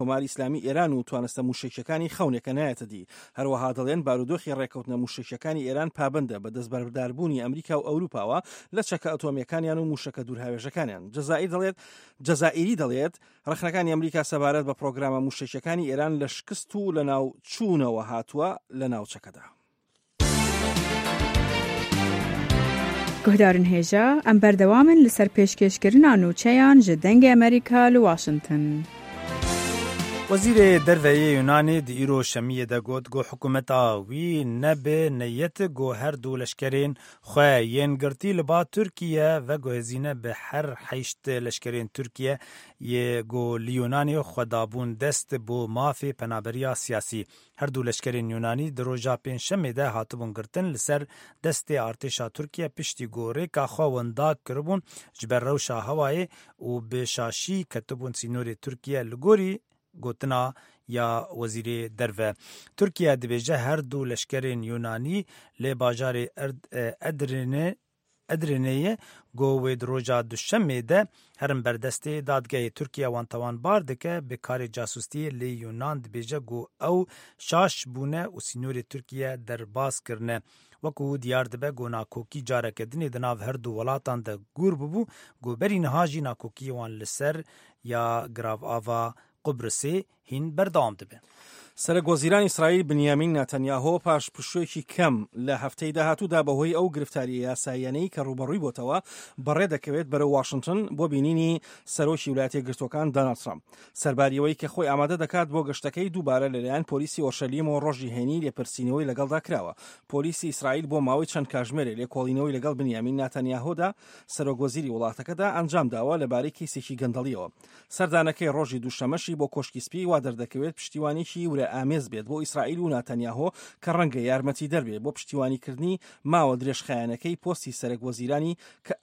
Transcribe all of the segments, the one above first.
کۆماری ئیسلامی ئێران و توانستە موشکەکانی خەونێکە نایەتە دی. هەروەها دەڵێن بارودۆخی ڕێکەوتنە موشکەکانی ئێران پابندە بە دەستبەرداربوونی ئەمریکا و ئەوروپاوە لە چەکە ئەتۆمیەکانیان و موشکە دوورهاوێژەکانیان. جەزائیری دەڵێت ڕخنەکانی ئەمریکا سەبارەت بە پرۆگرامە موشکەکانی ئێران لە شکست و لە ناو چوونەوە هاتووە لە ناوچەکەدا. گهدارن هێژە ئەم بەردەوامن لەسەر پێشکەشکردنا نوچەیان ji dengê Amerîka li Washington. Wezîrê Derveyê Yunanê di îro şemiyê de got hikûmeta wî nebe neyet got her du leşkerên xwe yên girtî li ba Tirkiye ve hêzîne bi her heşt leşkerên Tirkiye yê got li Yunanê xwedabûn dest bo mafê penaberiya siyasî. Her du leşkerên Yunanî di roja pênşemê de hatibûn girtin li ser destê artêşa Tirkiye piştî got rêka xwe wenda kiribûn ji ber rewşa hewayê û bi şaşî ketibûn sînorê Tirkiye li gorî gotina ya wezîrê derve. Tirkiye dibêje her du leşkerên Yunanî lê bajarê Edirneyê got wê di roja duşemê de herin berdestê dadgehê Tirkiye wan tawanbar dike bi karê casûstiyê lê Yunan dibêje got ew şaş bûne û sînorê Tirkiye derbas kirine. Wekû diyar dibe got nakokî careke dinê di nav her du welatan de gûr bibû got berî niha jî nakokiyê wan li ser ya giravava Qubrusê hîn berdewam dibe. سەرۆکوەزیرانی ئیسرائیل بنیامین ناتەنیاهۆ پاش پشوویەکی کەم لە هەفتەی داهاتوودا بەهۆی ئەو گرفتاریە یاساییانەی کە ڕوبەڕووی بۆتەوە بەڕێ دەکەوێت بەرەو واشنگتن بۆ بینینی سەرۆکی ویلایەتە یەکگرتووەکان دۆناڵد ترامپ. سەرباریەوەی کە خۆی ئامادە دەکات بۆ گەشتەکەی دووبارە لەلایەن پۆلیسی ئۆرشەلیم و ڕۆژی هێنی لێپرسینەوەی لەگەڵدا کراوە. پۆلیسی ئیسرائیل بۆ ماوەی چەند کاتژمێرێک لێکۆڵینەوەی لەگەڵ بنیامین ناتەنیاهۆدا سەرۆکوەزیری وڵاتەکەدا ئەنجام داوە لەبارەی کەیسێکی گەندەڵیەوە. سەردانەکەی ڕۆژی دووشەمەشی بۆ کۆشکی سپی وا دەردەکەوێت پشتیوانیی ورە ئامێز بێت بۆ ئیسرائیل و ناتەنیاهۆ کە ڕەنگە یارمەتی دەربێت بۆ پشتیوانیکردنی ماوە درێژخایەنەکەی پۆستی سەرۆکوەزیرانی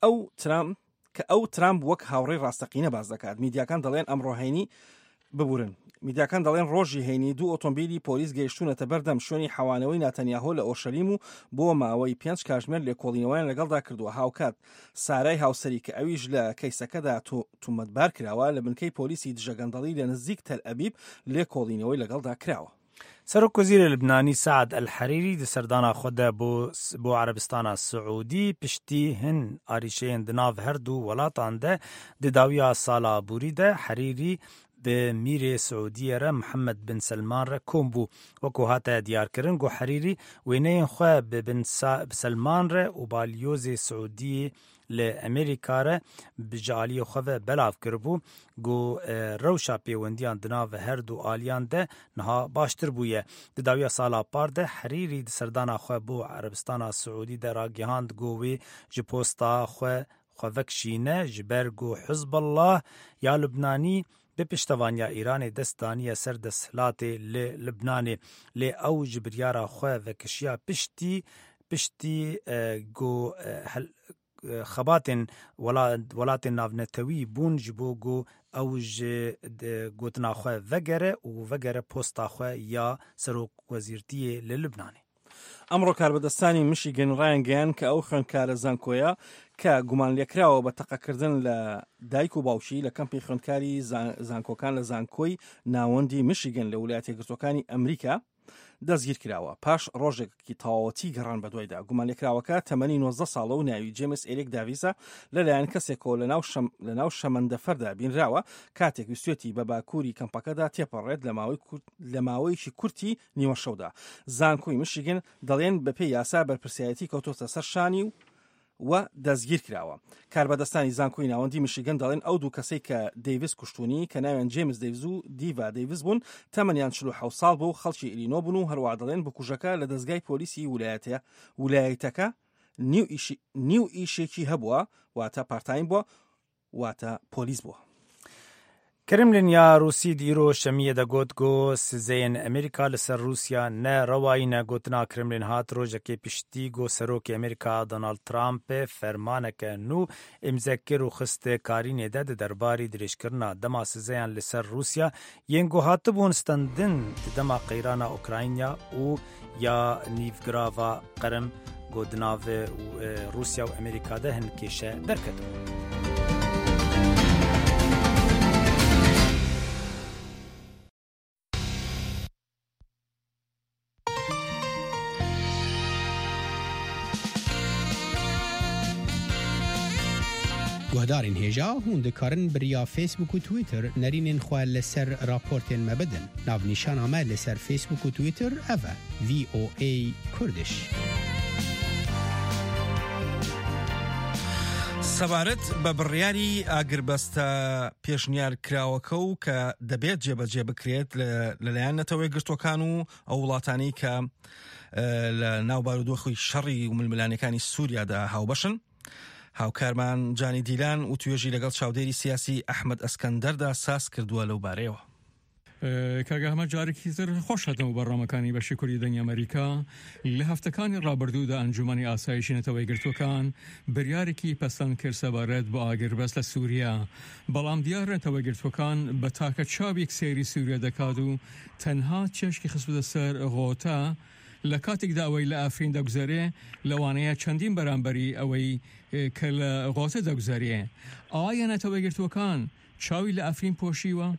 کە ئەو ترامپ وەک هاوڕێی ڕاستەقینە باز دەکات. میدیاکان دەڵێن ئەمڕۆ هەینی ببورن. میدیاکان دەڵێن ڕۆژی هەینی دوو ئۆتۆمبیلی پۆلیس گەیشتونەتە بەردەم شوێنی حەوانەوەی ناتەنیاهۆ لە ئۆرشەلیم و بۆ ماوەی 5 کاتژمێر لێکۆڵینەوەیان لەگەڵدا کردووە. هاوکات سارای هاوسەری کە ئەویش لە کەیسەکەدا تومەتبار کراوە لە بنکەی پۆلیسی دژەگەندەڵی لە نزیک تەل ئەبیب لێکۆڵینەوەی لەگەڵدا کراوە. سەرۆکوەزیرە لبنانی سعد الحەریری di serdana xwe de bo Erebistana Siûdî piştî hin arîşeyên di nav her du welatan de di dawiya sala Aborî de Herîrî bi Mîrê Siûdiyê re Mihemed bin Selman re kom bû. Wekû hate diyarkirin got Herîrî wêneyên xwe bi bin Selman re û balyozê Siûdiyê li Amerîka re bi ji aliyê xwe ve belav kiribû got rewşa pêwendiyan di nav her du aliyan de niha baştir bûye. Di dawiya sala par de Herîrî di serdana xwe bo Erebistana Siûdî de ragihand got wê ji posta xwe vekşîne ji ber got Hizbullah ya Lubnanî bi piştevaniya Îranê destdaniye ser desthilatê li Lubnanê lê ew ji biryara xwe vekişiya piştî got xebatên welatên navnetewî bûn ji bo got ew ji gotina xwe vegere û vegere posta xwe ya serokvezîrtiyê li Lubnanê. ئەمڕۆ کاربەدەستانی میشیگن ڕایانگەیان کە ئەو خوێندکارە زانکۆیە کە گومان لێکراوە بە تەقەکردن لە دایک و باوشی لە کەمپی خوێندکاری زانکۆکان لە زانکۆی ناوەندی میشیگن لە ویلایەتە یەکگرتووەکانی ئەمریکا دەستگیر کراوە. پاش ڕۆژێکی تەواوەتی گەڕان بە دوایدا. گومان لێکراوەکە تەمەنی 19 ساڵە و ناوی جێمس ئێریک داڤیسە لەلایەن کەسێکەوە لە ناو شەمەندەفەردا بینراوە کاتێک ویستێتی بە باکووری کەمپەکەدا تێپەڕێت لە ماوەیەکی کورتی نیوە شەودا. زانکۆی میشیگن دەڵێن بەپێی یاسا بەرپرسایەتی کەوتۆتە سەر شانی و دەستگیر کراوە. کاربەدەستانی زانکۆی ناوەندی میشیگن دەڵێن ئەو دوو کەسەی کە دەیڤس کوشتونی کە ناویان جێمس دەیڤز و دیڤا دەیڤز بوون تەمەنیان 47 ساڵ بوو و خەڵکی ئیلینۆ بوون و هەروە دەڵێن بکوژەکە لە دەستگای پۆلیسی ویلایەتەکە نیو ئیشێکی هەبووە واتە پارتایم بووە واتە پۆلیس بووە. کرملین یا روسی دیرو شمیه da got go sizeyên Amerîka li ser Rûsya ne rewayîne gotina Kremlin hat rojekê piştî go serokê Amerîka Donald Trumpê fermaneke nû imzekir û xiste karînê de di derbarî dirêjkirina dema sizeyan li ser Rûsya yên got hatibûn standin di dema qeyrana Ukrayna û ya nîvgirava Qrim got di navê Rûsya û Amerîka de hin kêşe derketin. گهدارین هیجا هون دکارن بریا فیسبوک و تویتر نرینین خواه لسر راپورتین مبدن ناو نیشان آمه لسر فیسبوک و تویتر اوه VOA کردش. سەبارەت بە بڕیاری ئاگربەستە پێشنیار کراوەکە و کە دەبێت جێبەجێ بکرێت لەلایەن نەتەوەی گرتوەکان و ئەو وڵاتانەی کە لە ناو بارودۆخی شەڕی و ململانەکانی سووریادا هاوبەشن. هاوکارمان جانی دیلان و توێژی لەگەڵ چاودێری سیاسی ئەحمەد ئەسکەندەردا ساس کردووە لەو بارەیەوە. کاگە هەمە جارێکی تر خۆش هاتەوە بەڕامەکانی بەشی کوردی دەنگی ئەمریکا لە هەفتەکانی ڕابردوودا ئەنجومەنی ئاسایشی نەتەوەی گرتوەکان بڕیارێکی پەسەند کرد سەبارەت بۆ ئاگربەست لە سووریا، بەڵام دیار نەتەوەی گرتوەکان بە تاکە چاوێک سێری سووریا دەکات و تەنها چێشکی خستووەتە سەر غۆتا لە کاتێکدا ئەوەی لە ئافرین دەگوزارێ لەوانەیە چەندین بەرامبەری ئەوەی کە لە غۆتە دەگوزارێ. ئایا نەتەوەی گرتوەکان چاوی لە ئافرین پۆشیوە؟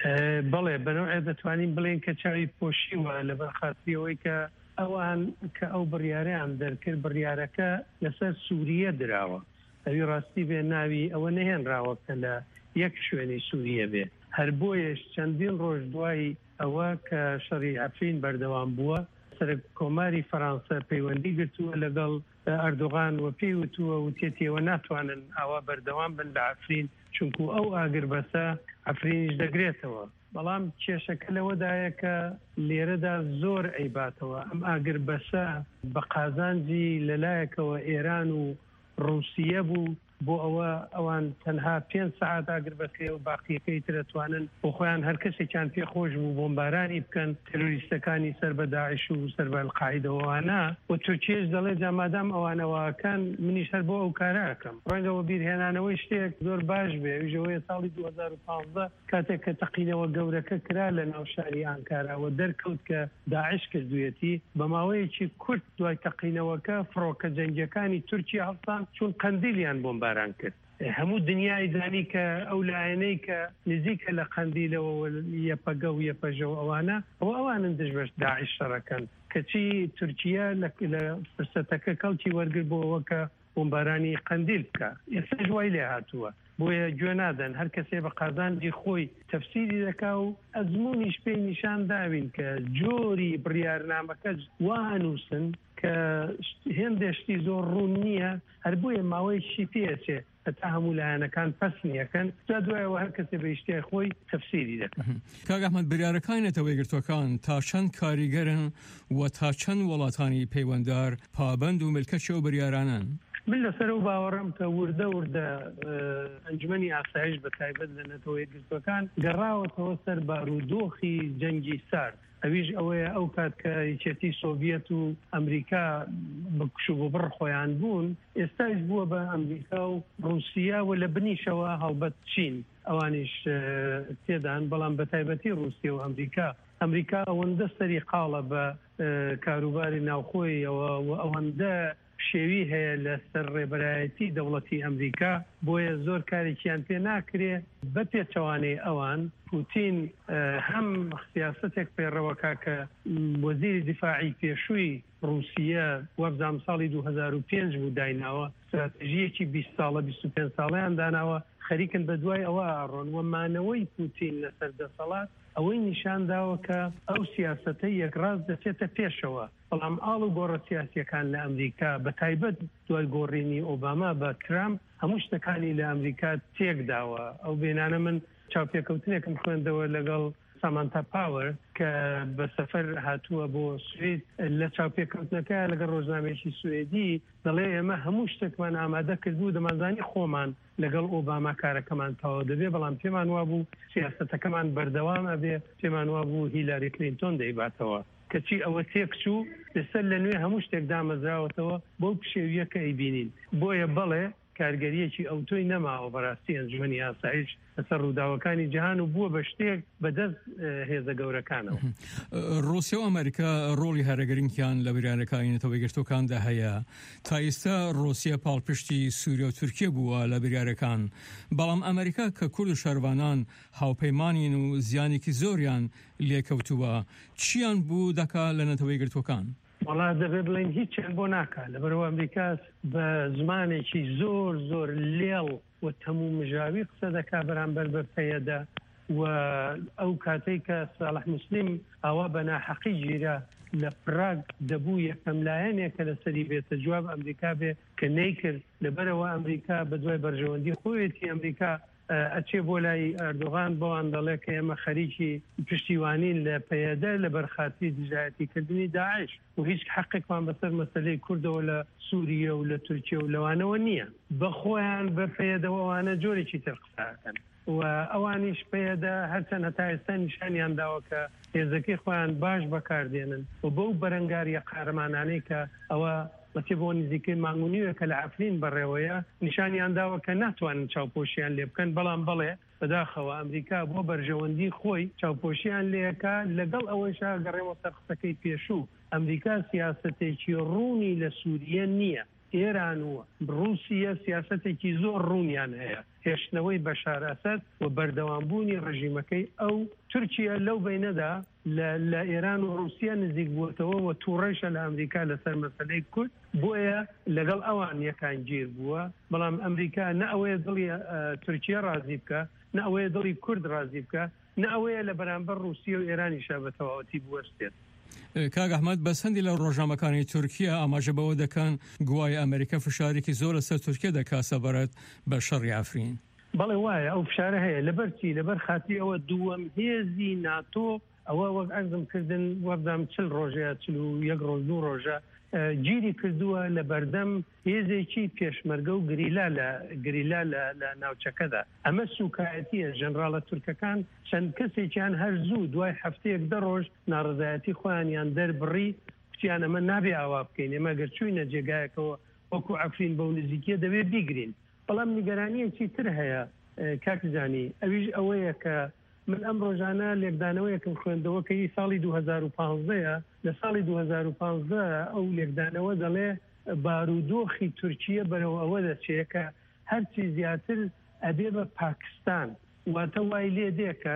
بەڵێ بەنەوەی دەتوانین بڵێن کە چاوی پۆشیوە لەبەر خاتریەوەی کە ئەوان کە ئەو بڕیارەیان دەرکرد بڕیارەکە لەسەر سووریە دراوە. ئەوی ڕاستی بێ ناوی ئەوە نەهێنراوە کە لە یەک شوێنی سووریە بێ. هەر بۆیەش چەندین ڕۆژ دوای ئەوە کە شەڕی ئەفرین بەردەوام بووە سەرک کۆماری فەرانسە پەیوەندی گرتووە لەگەڵ ئەردۆغان و پێی وتووە وتێتیەوە ناتوانن ئەوە بەردەوام بن لە ئەفرین چونکو ئەو ئاگربەسە ئەفرینیش دەگرێتەوە. بەڵام کێشەکە لەوەدایە کە لێرەدا زۆر ئەیباتەوە ئەم ئاگربەسە بە قازانجی لەلایەکەوە ئێران و ڕووسیە بوو بۆ ئەوە ئەوان تەنها 5 ساعت ئاگربەکەی و باقیەکەی ترەتوانن بۆ خۆیان هەر کەسێکیان پێخۆش بوو بۆمبارانی بکەن تەروریستەکانی سەر بە داعش و سەر بە القاعیدەوەوانە و تورکیەش دەڵێ جامادام ئەوانەوەکان منیش هەر بۆ ئەو کارەکەم. ڕەنگەوە بیرهێنانەوەی شتێک زۆر باش بێ. ویژەوەی ساڵی 2015 کاتێک کە تەقینەوە گەورەکە کرا لە ناو شاری ئانکاراوە دەرکەوت کە داعش کردوێتی بە ماوەیەکی کورت دوای تەقینەوەکە فڕۆکە جەنگیەکانی تورکیا هەڵسان چون قەندیلیان بۆمباران کرد. هەموو دنیای زانی کە ئەو لایەنەی کە نزیکە لە قەندیلەوە یەپەگە و یەپەژە و ئەوانن دژبەش داعش شەڕەکەن کەچی تورکیا لە فرسەتەکە کەڵکی وەرگر بۆەوە کە بۆمبارانی قەندیل بکە. ئێستا جوای لێ هاتووە بۆیە گوێ نادەن هەر کەسێ بە قازانجی خۆی تەفسیری دەکا و ئەزمونیش پێی نیشان داوین کە جۆری بڕیارنامەکە وانووسن کە هێندێشتی زۆر ڕوون نییە هەر بۆیە ماوەیەکی پێچێ تا هەموو لایەنەکان پەسنیەکەن جا دوایەوە هەر کەسێ بە ئیشتیای خۆی تەفسیری دەکەن. کاک ئەحمەد بڕیارەکانی نەتەوەی گرتوەکان تا چەند کاریگەرن و تا چەند وڵاتانی پەیوەنددار پابەند و ملکەچی ئەو بڕیارانن؟ من لەسەر و باوەڕم کە وردە ئەنجومەنی ئاسایش بە تایبەت لە نەتەوەی گرتوەکان گەڕاوەتەوە سەر بارودۆخی جەنگی سارد. ئەویش ئەوەیە ئەو کات کە یەکێتی سۆڤیەت و ئەمریکا بکش و بڕ خۆیان بوون ئێستاش بووە بە ئەمریکا و ڕووسیا و لە بنیشەوە هەڵبەت چین ئەوانیش تێدان بەڵام بە تایبەتی ڕووسیا و ئەمریکا ئەوەندە سەری قاڵە بە کاروباری ناوخۆیەوە و ئەوەندە شێوی هەیە لە سەر ڕێبەرایەتی دەوڵەتی ئەمریکا بۆیە زۆر کارێکیان پێ ناکرێ بە پێچەوانەی ئەوان پوتین هەم سیاسەتێک پێڕەوەکە کە وەزیری دیفاعی پێشووی ڕووسیە وەبزام ساڵی 2005 بوو دایناوە استراتژیەکی 20 ساڵە 25 ساڵیان داناوە خەریکن بە دوای ئەوە ئاڕۆن و مانەوەی پوتین لەسەر دەسەڵات ئەوەی نیشان داوە کە ئەو سیاسەتە یەکڕاز دەچێتە پێشەوە. بەڵام ئاڵ و گۆڕە سیاسیەکان لە ئەمریکا بە تایبەت دوای گۆڕینی ئۆباما بە ترامپ هەموو شتەکانی لە ئەمریکا تێکداوە. ئەو بێنانە من چاوپێکەوتنێکم خوێندەوە لەگەڵ سامانتا پاوەر کە بە سەفەر هاتووە بۆ سوید لە چاوپێکەوتنەکە لەگەڵ ڕۆژنامێکی سوێدی دەڵێ ئێمە هەموو شتێکمان ئامادە کردبوو دەمانزانی خۆمان لەگەڵ ئۆباما کارەکەمان تەواو دەبێ بەڵام پێمان وابوو سیاسەتەکەمان بەردەوام ئەبێ پێمان وابوو هیلاری کلینتۆن دەیباتەوە کەچی ئەوە تێکچوو لەسەر لە نوێ هەموو شتێک دامەزراوەتەوە بۆ پشێویە کە ئەیبینین. بۆیە بەڵێ کارگەریەکی ئەوتۆی نەماوە بەڕاستی ئەنجومەنی ئاسایش لەسەر ڕووداوەکانی جیهان و بووە بە شتێک بەدەست هێزە گەورەکانەوە. ڕووسیا و ئەمریکا ڕۆڵی هەرەگرنگیان لە بریارەکانی نەتەوەی گرتوەکاندا هەیە. تا ئێستا ڕووسیا پاڵپشتی سووریا و تورکیە بووە لە بریارەکان، بەڵام ئەمریکا کە کورد و شەروانان هاوپەیمانین و زیانێکی زۆریان لێکەوتووە چیان بوو دەکا لە نەتەوەی گرتوەکان؟ وڵا دەبێ بڵین هیچیان بۆ ناکات لەبەرەوە ئەمریکا بە زمانێکی زۆر زۆر لێڵ و تەموو مژاوی قسە دەکا بەرامبەر بە پەیەدا و ئەو کاتەی کە ساڵح موسلیم ئەوە بە ناحەقی گیرە لە پراگ دەبوو یەکەم لایەنێکە لەسەری بێتە جواب ئەمریکا بێ کە نەیکرد لەبەرەوە ئەمریکا بە دوای بەرژەوەندی خۆیەتی ئەمریکا ئەچێ بۆ لای ئەردوغان بۆوان دەڵێ کە ئێمە خەریکی پشتیوانین لە پەیەدە لە بەرخاتی دژایەتیکردنی داعش و هیچ حەقێکمان بەسەر مەسەلەی کوردەوە لە سووریە و لە تورکیە و لەوانەوە نییە بە خۆیان بە پەیەدەوەوانە جۆرێکی تر قسەکەن و ئەوانیش پەیەدە هەرچەند هەتا ئێستا نیشانیان داوە کە هێزەکەی خۆیان باش بەکاردێنن و بەو بەرەنگاریە قارەمانانەی کە ئەوە بەچێ بۆ نزیکەی مانگونیوە کە لە عەفرین بەڕێوەیە نیشانیان داوە کە ناتوانن چاوپۆشیان لێ بکەن بەڵام بڵێ بەداخەوە ئەمریکا بۆ بەرژەوەندی خۆی چاوپۆشیان لێەکە لەگەڵ ئەوەیشا گەڕێمە سەر قسەکەی پێشوو ئەمریکا سیاسەتێکی ڕوونی لە سووریە نییە ئێران و رووسیە سیاسەتێکی زۆر ڕوونیان هەیە هێشتنەوەی بەشار ئەسەد و بەردەوامبوونی ڕژیمەکەی ئەو تورکیا لەو بینەدا لە ئێران و رووسیا نزیک بووتەوە و تووڕێشە لە ئەمریکا لەسەر مەسەلەی کورد بۆیە لەگەڵ ئەوان یەکان گیر بووە بەڵام ئەمریکا نە ئەوەیە دڵی تورکیا ڕازی بکە نە ئەوەیە دڵی کورد ڕازی بکە نە ئەوەیە لە بەرامبەر رووسیا و ئێرانیشا بە تەواوەتی بوەستێت. کاک ئەحمەد بەسەندی لە ڕۆژنامەکانی تورکیا ئاماژە بەوە دەکەن گوای ئەمریکا فشارێکی زۆر لەسەر تورکیا دەکات سەبارەت بە شەڕی عەفرین. بەڵێ وایە ئەو فشارە هەیە لەبەرچی لەبەر خاتی ئەوە دووەم هێزی ناتۆ ئەوە وەک ئەرزم کردن وەردام 40 ڕۆژەیە 41 ڕۆژ 2 ڕۆژە گیری کردووە لە بەردەم هێزێکی پێشمەرگە و گریلا لە ناوچەکەدا ئەمە سوکایەتیە ژەنراڵە تورکەکان چەند کەسێکیان هەر زوو دوای هەفتەیەک 10 ڕۆژ ناڕزایەتی خۆیانیان دەربڕی کوتیان ئەمە نابێ ئاوا بکەین ئێمە گەر چووینە جێگایەکەوە وەکو عەفرین بەو نزیکیە دەبێت بیگرین بەڵام نیگەرانیەکی تر هەیە کاکزانی ئەویش ئەوەیە کە من ئەم ڕۆژانە لێکدانەوەیەکم خوێندەوە کە ساڵی 2015ە لە ساڵی 2015 ئەو لێکدانەوە دەڵێ بارودۆخی تورکیە بەرەو ئەوە دەچێت کە هەرچی زیاتر ئەبێ بە پاکستان واتە وای لێ دێکە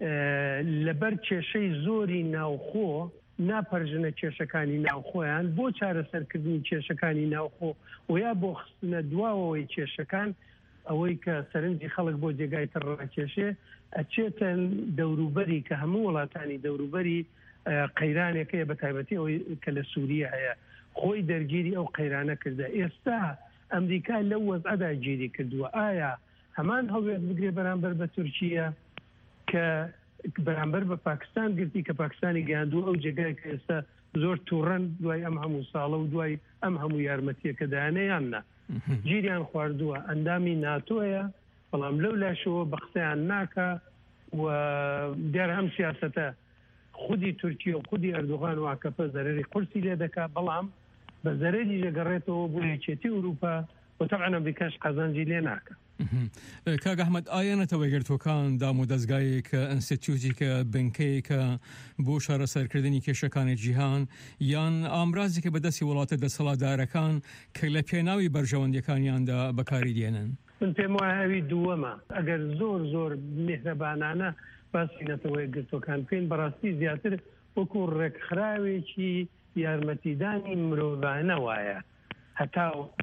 لەبەر کێشەی زۆری ناوخۆ ناپەرژنە کێشەکانی ناوخۆیان بۆ چارەسەرکردنی کێشەکانی ناوخۆ و یا بۆ خستنە دواوەوەی کێشەکان ئەوەی کە سەرنجی خەڵک بۆ جێگای تر ڕاکێشێ ئەچێتە دەوروبەری کە هەموو وڵاتانی دەوروبەری قەیرانێکەیە بە تایبەتی ئەوەی کە لە سووریە هەیە خۆی دەرگیری ئەو قەیرانە کردە ئێستا ئەمریکا لەو وەزعەدا گیری کردووە ئایا هەمان هەوڵێت بگرێ بەرامبەر بە تورکیە کە بەرامبەر بە پاکستان گرتی کە پاکستانی گەیاندووە ئەو جێگای کە ئێستا زۆر تووڕەن دوای ئەم هەموو ساڵە و دوای ئەم هەموو یارمەتیەکە دایانەیان نا گیریان خواردووە ئەندامی ناتۆیە بەڵام لەو لاشەوە بە قسەیان ناکە و دیارە ئەم سیاسەتە خودی تورکیە و خودی ئەردوغان و ئاکەپە زەرەری قورسی لێ دەکا بەڵام بە زەرەری دەگەڕێتەوە بۆ یەکێتی ئوروپا و تەبعەن ئەمریکاش قەزانجی لێ ناکە. کاک ئەحمەد ئایا نەتەوەی گرتوەکان دام و دەستگایەکە ئینستیتیوتێکە بنکەیەکە بۆ شارەسەرکردنی کێشەکانی جیهان یان ئامرازی کە بەدەستی وڵاتە دەسەڵاتدارەکان کە لە پێناوی بەرژەوەندیەکانیاندا بەکاری دێنن؟ من پێم وایە ئەوی دووەمە ئەگەر زۆر زۆر میهرەبانانە باسی نەتەوەی گرتوەکان بکەین بەڕاستی زیاتر وەکو ڕێکخراوێکی یارمەتیدانی مرۆڤانە وایە هەتا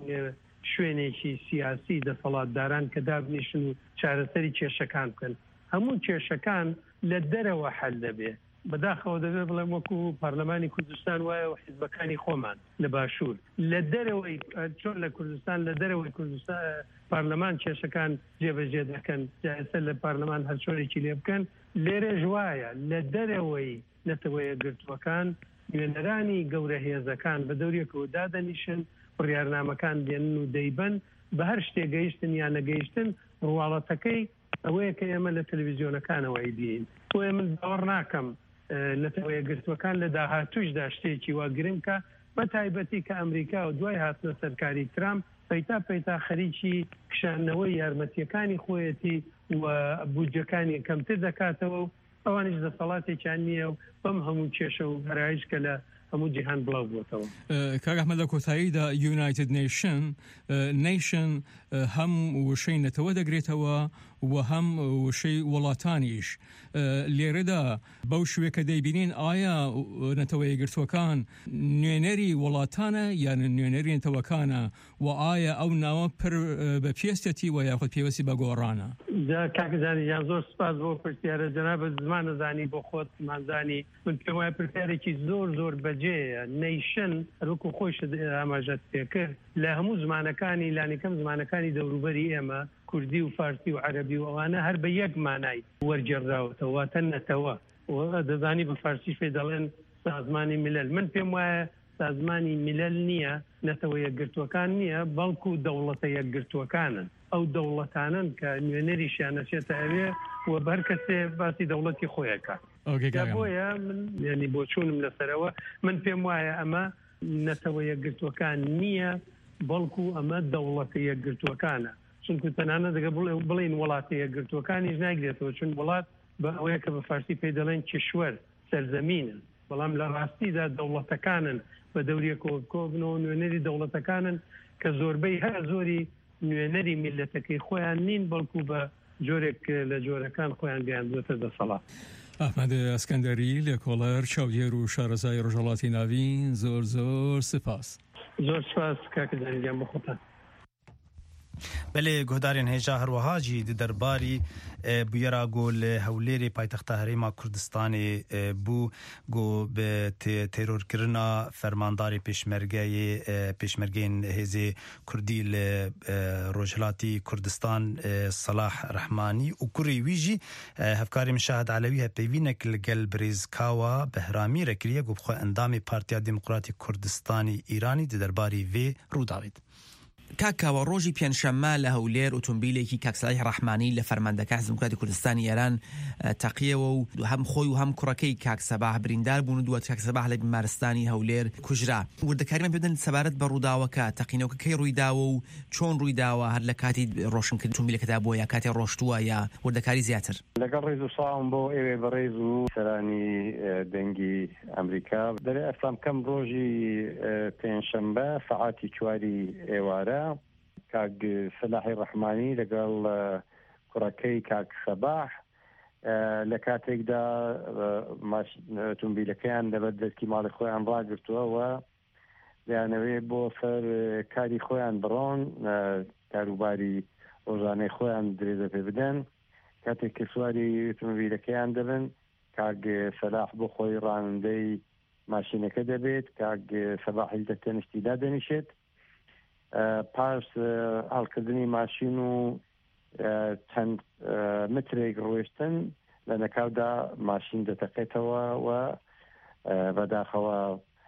شوێنێکی سیاسی دەسەڵاتداران کە دابنیشن و چارەسەری کێشەکان بکەن هەموو کێشەکان لە دەرەوە حەل دەبێ بەداخەوە دەبێ بڵێم وەکو پارلەمانی کوردستان وایە و حیزبەکانی خۆمان لە باشوور لە دەرەوەی چۆن لە کوردستان لە دەرەوەی کوردستان پارلەمان کێشەکان جێبەجێ دەکەن جایسە لە پارلەمان هەر چۆنێکی لێ بکەن لێرەش وایە لە دەرەوەی نەتەوەیە گرتوەکان نوێنەرانی گەورە هێزەکان بە دەوریەکەوە دادەنیشن بڕیارنامەکان دێنن و دەیبەن بە هەر شتێک گەیشتن یان نەگەیشتن ڕواڵەتەکەی ئەوەیە کە ئێمە لە تەلەڤیزیۆنەکانەوەی بین بۆیە من باوەڕ ناکەم نەتەوەیە گرتوەکان لە داهاتووشدا شتێکی وا گرنگکە بە تایبەتی کە ئەمریکا و دوای هاتنە سەرکاری ترامپ پەیتا خەریکی کشانەوەی یارمەتیەکانی خۆیەتی و بودجەکانی کەمتر دەکاتەوە و ئەوانش دەسەڵاتێکیان نییە و بەم هەموو کێشە و هەرایش کە لە هەموو جیهان بڵاو بووتەوە. کاک ئەحمەد لە کۆتاییدا یونایتد نیشن هەم وشەی نەتەوە دەگرێتەوە و هەم وشەی وڵاتانیش لێرەدا بەو شوێ کە دەیبینین ئایا نەتەوە یەکگرتووەکان نوێنەری وڵاتانە یان نوێنەری نەتەوەکانە و ئایا ئەو ناوە پر بە پێستێتی و یاخود پێوەستی بە گۆڕانە؟ کاکزانی یان زۆر سپاس بۆ پرسیارە جەنابەت زمانەزانی بۆ خۆت مانزانی من پێم وایە پرسیارێکی زۆر بەجێیە نەیشن هەروەکو خۆش ئاماژەت پێکرد لە هەموو زمانەکانی لانیکەم زمانەکانی دەوروبەری ئێمە کوردی و فارسی و عەرەبی و ئەوانە هەر بە یەک مانای وەرجێڕراوەتەوە واتە نەتەوە و دەزانی بە فارسی فێ دەڵێن سازمانی ملل من پێم وایە سازمانی ملل نییە نەتەوە یەکگرتووەکان نییە بەڵکو دەوڵەتە یەکگرتووەکانن ئەو دەوڵەتانن کە نوێنەریشیان ئەچێتە ئەوێ و بە هەر کەسێ باسی دەوڵەتی خۆیەکە بۆیە من ینی بۆ چوونم لەسەرەوە من پێم وایە ئەمە نەتەوە یەکگرتووەکان نییە بەڵکو ئەمە دەوڵەتە یەکگرتووەکانە چونکو تەنانە دەگە بڵین وڵاتە یەکگرتووەکانیش ناگرێتەوە چون وڵات بە ئەوەیە کە بە فارسی پێی دەڵێن کشوەر سەرزەمینن بەڵام لە ڕاستیدا دەوڵەتەکانن بە دەوریە کۆبنەوە نوێنەری دەوڵەتەکانن کە زۆربەی هەر زۆری نوێنەری میلەتەکەی خۆیان نین بەڵکو بە جۆرێک لە جۆرەکان خۆیان گەیاندوێتە دەسەڵات. ئەحمەد ئەسکەندەری لێکۆڵەر چاودێر و شارەزای ڕۆژهەڵاتی ناوین زۆر سپاس. زۆر سپاس کاکزانیان بۆ خۆتان. بله گهدارین هجا هروهاجی درباری بویرا گل هولری پایتخت هریما کردستان بو گو به ترور کرنا فرمانداری پیشمرگین هزی کردی روجلاتی کردستان صلاح رحمانی و کری ویجی هفکاری مشاهد علوی هپیوینک لگل بریزکاوا بهرامی رکریه گو بخوا اندامی پارتیا دموکراتی کردستانی ایرانی درباری وی رو داوید. کاکاوە ڕۆژی پێنجشەممە لە هەولێر ئۆتۆمبیلێکی کاکسەڵای ڕەحمانی لە فەرماندەکە حزب دموکراتی کوردستانی ئێران تەقیەوە و هەم خۆی و هەم کوڕەکەی کاکسەباح بریندار بوون و دووە کاکسەباح لە بیمارستانی هەولێر کوژرا. وردەکاریمان پێ بدەن سەبارەت بە ڕووداوەکە تەقینەوەکە کەی ڕوویداوە و چۆن ڕوویداوە هەر لە کاتی ڕۆشنکردن ئۆتۆمبیلەکەدا بووە یا کاتی ڕۆشتووە یا وردەکاری زیاتر. لەگەڵ ڕێز و ساڵم بۆ ئێوێ بەڕێز و سەرانی دەنگی ئەمریکا دەرێ ئەسلام کەم ڕۆژی پێنجشەممە سەعاتی 4 ئێوارە کاک سەلاحی ڕەحمانی لەگەڵ کوڕەکەی کاک سەباح لە کاتێکدا ئۆتۆمبیلەکەیان لەبەر دەستی ماڵی خۆیان ڕاگرتووە و دەیانەوێ بۆ سەر کاری خۆیان بڕۆن کاروباری ڕۆژانەی خۆیان درێژە پێ بدەن کاتێک کە سواری ئۆتۆمبیلەکەیان دەبن کاک سەلاح بۆ خۆی ڕانندەی ماشینەکە دەبێت کاک سەباحی لە تەنیشتیدا دەنیشێت پاش هەڵکردنی ماشین و چەند مترێک ڕۆیشتن لە نەکاودا ماشین دەتەقێتەوە و بەداخەوە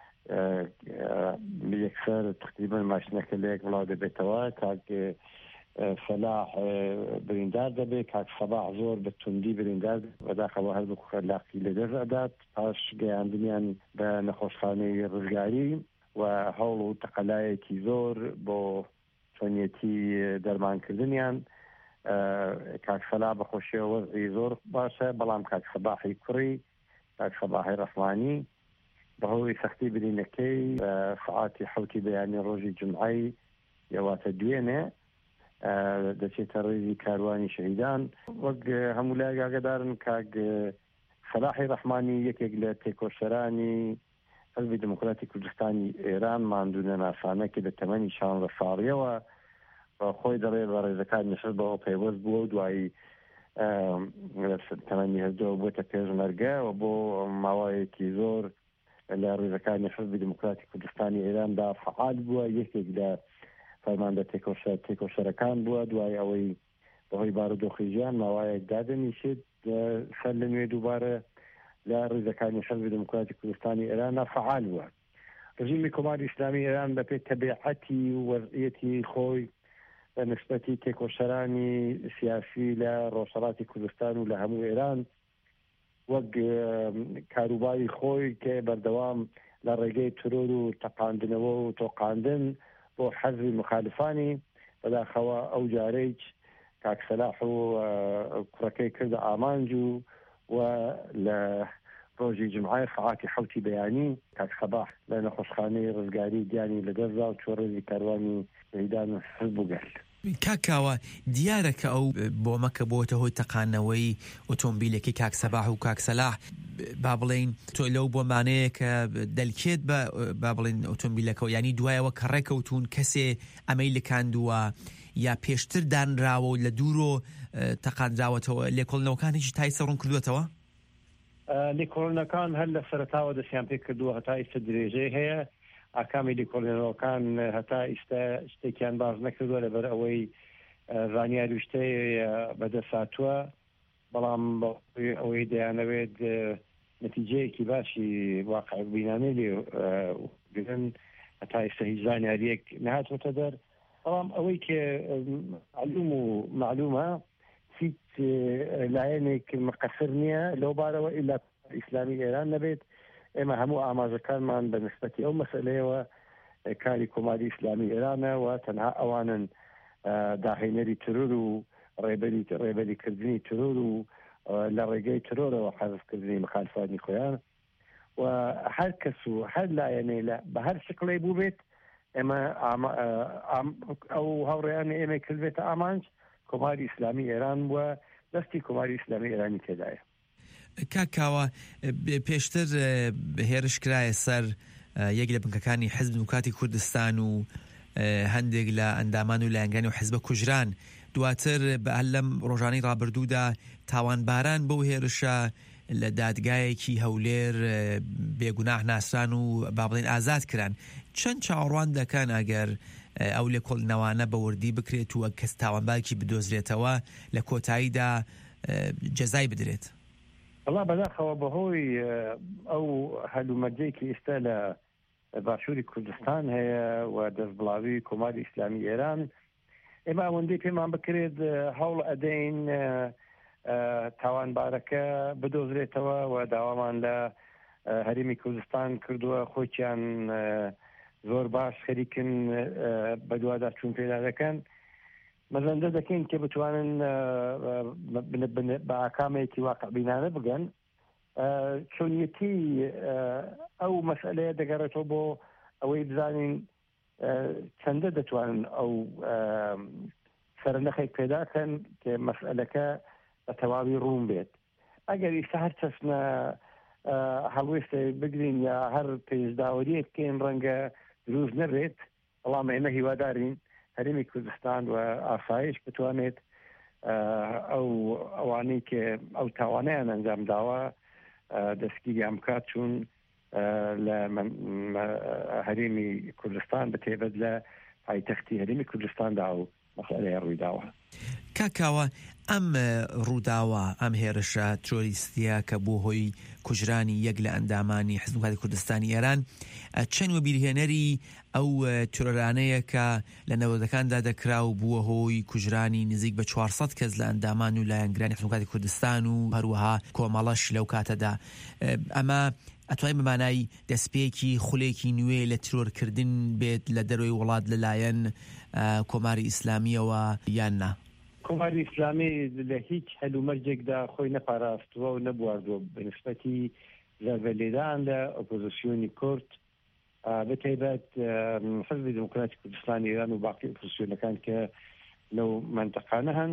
یەکسەر تقریبا ماشینەکە لە یەک وڵاو دەبێتەوە کاک سەلاح بریندار دەبێت کاک سەباح زۆر بە توندی بریندار بەداخەوە هەردوو خەلاقی لەدەست ئەدات پاش گەیاندنیان بە نەخۆشخانەی ڕزگاری و هەوڵ و تەقەلایەکی زۆر بۆ چۆنیەتی دەرمانکردنیان کاک سەلاح بەخۆشیەوە وەزعی زۆر باشە بەڵام کاک سەباحی کوڕی کاک سەباحی ڕەحمانی بەهۆی سەختی برینەکەی سەعاتی 7 بەیانی ڕۆژی جمعەی یەواتە دوێنێ دەچێتە ڕێزی کاروانی شەهیدان وەک هەموو لای ئاگادارن کاک سەلاحی ڕەحمانی یەکێک لە تێکۆشەرانی حزبی دموکراتی کوردستانی ئێران ماندوونە ناسانە کە لە تەمەنی 16 ساڵیەوە خۆی دەڵێ بە ڕێزەکانی حزب بەوە پەیوەست بووە و دوایی تەمەنی هەردووە بووەتە پێشمەرگە و بۆ ماوەیەکی زۆر لە ڕێزەکانی حزبی دموکراتی کوردستانی ئێراندا فعال بووە یەکێک لە فەرماندە تێکۆشەرەکان بووە دوای ئەوەی بەهۆی بارودۆخی ژیان ماوەیەک دادەنیشێت سەر لە نوێ دووبارە لە ڕێزەکانی حزبی دموکراتی کوردستانی ئێران فعال بووە. ڕژیمی کۆماری ئیسلامی ئێران بەپێی تەبیعەتی و وەضعیەتی خۆی بە نسبەتی تێکۆشەرانی سیاسی لە ڕۆژهەڵاتی کوردستان و لە هەموو ئێران وەک کاروباری خۆی کە بەردەوام لە ڕێگەی ترۆر و تەقاندنەوە و تۆقاندن بۆ حەزبی مخالفانی بەداخەوە ئەو جارەیەک کاک سەلاح و کوڕەکەی کردە ئامانج و لە ڕۆژی جمعای سەعاتی 7 بەیانی کاک سەباح لە نەخۆشخانەی ڕزگاری دیانی لەدەستدا و چۆ ڕێزی کاروانی شەهیدان حزب بووگەل. کاکاوە دیارەکە ئەو بۆمەکە بۆتە هۆی تەقانەوەی ئۆتۆمبیلێکی کاکسەباح و کاکسەلاح با بڵێن تۆ لەو بۆمانەیە کە دەلکێت با بڵێن ئۆتۆمبیلەکە ینی دوایەوە کە ڕێکەوتون کەسێ ئەمەی لکاندووە یا پێشتر دانراوە و لە دوورۆ تەقاندراوەتەوە لێکۆڵنەوەکان هیچ تایسە ڕوون کردوێتەوە؟ لێکۆڵینەکان هەر لە سەرتاوە دەستیان پێ کردووە هەتا ئێستا درێژەی هەیە ئاکامی لێکۆڵینەوەکان هەتا ئێستا شتێکیان باز نەکردووە لەبەر ئەوەی زانیاری شتەی بەدەساتووە بەڵام ئەوەی دەیانەوێت نەتیجەیەکی باشی واقع بینانەی لێگرن هەتا ئێستا هیچ زانیاریەک نهاتوەتە دەر بەڵام ئەوەی کە معلومە هیچ لایەنێک مقەسر نییە لەو بارەوە ئیلا ئیسلامی ئێران نەبێت ئێمە هەموو ئاماژەکانمان بە نسبەتی ئەو مەسئلەیەوە کاری کۆماری ئیسلامی ئێرانە و تەنها ئەوانن داهێنەری ترور و ڕێبەریکردنی ترور و لە ڕێگەی ترۆرەوە حەزفکردنی مخالفانی خۆیان و هەر کەس و هەر لایەنێ بە هەر شکڵی بوو بێت ئێمە ئەو هەوڕێیان ئێمە کردبێتە ئامانج کۆماری ئیسلامی ئێران وە دەستی کۆماری ئیسلامی ئێرانی تێدایە. کاکاوە پێشتر هێرش کرایە سەر یەک لە بنکەکانی حیزب دموکراتی کوردستان و هەندێک لە ئەندامان و لایەنگانی و حیزبە کوژران دواتر بە هەر لەم ڕۆژانەی ڕابردوودا تاوانباران بەو هێرشە لە دادگایەکی هەولێر بێگوناح ناسران و با بڵێن ئازاد کران. چەند چاوەڕوان دەکەن ئەگەر ئەو لێکۆڵینەوانە بە وردی بکرێت و کەس تاوانبارێکی بدۆزرێتەوە لە کۆتاییدا جەزای بدرێت؟ والله بەداخەوە بەهۆی ئەو هەلومەرجەیەکی ئێستا لە باشووری کوردستان هەیە و دەستبڵاوی کۆماری ئیسلامی ئێران ئێمە ئەوەندەی پێمان بکرێت هەوڵ ئەدەین تاوانبارەکە بدۆزرێتەوە و داوامان لە هەرێمی کوردستان کردووە خۆیان زۆر باش خەریکن بە دووادار چوون پێدا دەکەن مەزەندە دەکەین کە بتوانن بە ئاکامێکی واقع بینانە بگەن چۆنیەتی ئەو مەسئلەیە دەگەڕێتەوە بۆ ئەوەی بزانین چەندە دەتوانن ئەو سەرنەخێک پێداکەن کە مەسئلەکە بە تەواوی ڕوون بێت ئەگەر ئیستا هەر چەسنە هەڵوێستە بگرین یا هەر پێشداوەریەک بکەین ڕەنگە دروست نەبێت بەڵام ئێمە هیوادارین هەرێمی کوردستان و ئاسایش بتوانێت ئەوانەی کە ئەو تاوانیان ئەنجام داوە دەستگیریان بکات چون لە هەرێمی کوردستان بتێبێت لە پایتەختی هەرێمی کوردستاندا و مەسئلەیە ڕوویداوە. کاکاوە ئەم ڕووداوە ئەم هێرشە تۆریستیە کە بۆ هۆی کوژرانی یەک لە ئەندامانی حیزب دموکراتی کوردستانی ئێران چەند وەبیرهێنەری ئەو تۆرانەیە کە لە نەوەدەکاندا دەکرا و بووە هۆی کوژرانی نزیک بە 400 کەس لە ئەندامان و لایەنگرانی حیزب دموکراتی کوردستان و هەروەها کۆمەڵەش لەو کاتەدا ئەمە ئەتوانین بەمانای دەستپێکی خولێکی نوێ لە ترۆرکردن بێت لە دەروی وڵات لەلایەن کۆماری ئیسلامیەوە یان نا؟ کۆماری ئیسلامی لە هیچ هەلومەرجێکدا خۆی نەپاراستووە و نەبواردووە بەنسبەتی زەربەلێدان لە ئۆپۆزیسیۆنی کورد بەتایبەت حیزبی دموکراتی کوردستانی ئێران و باقی ئۆپۆزیسیۆنەکان کە لەو منتەقانە هەن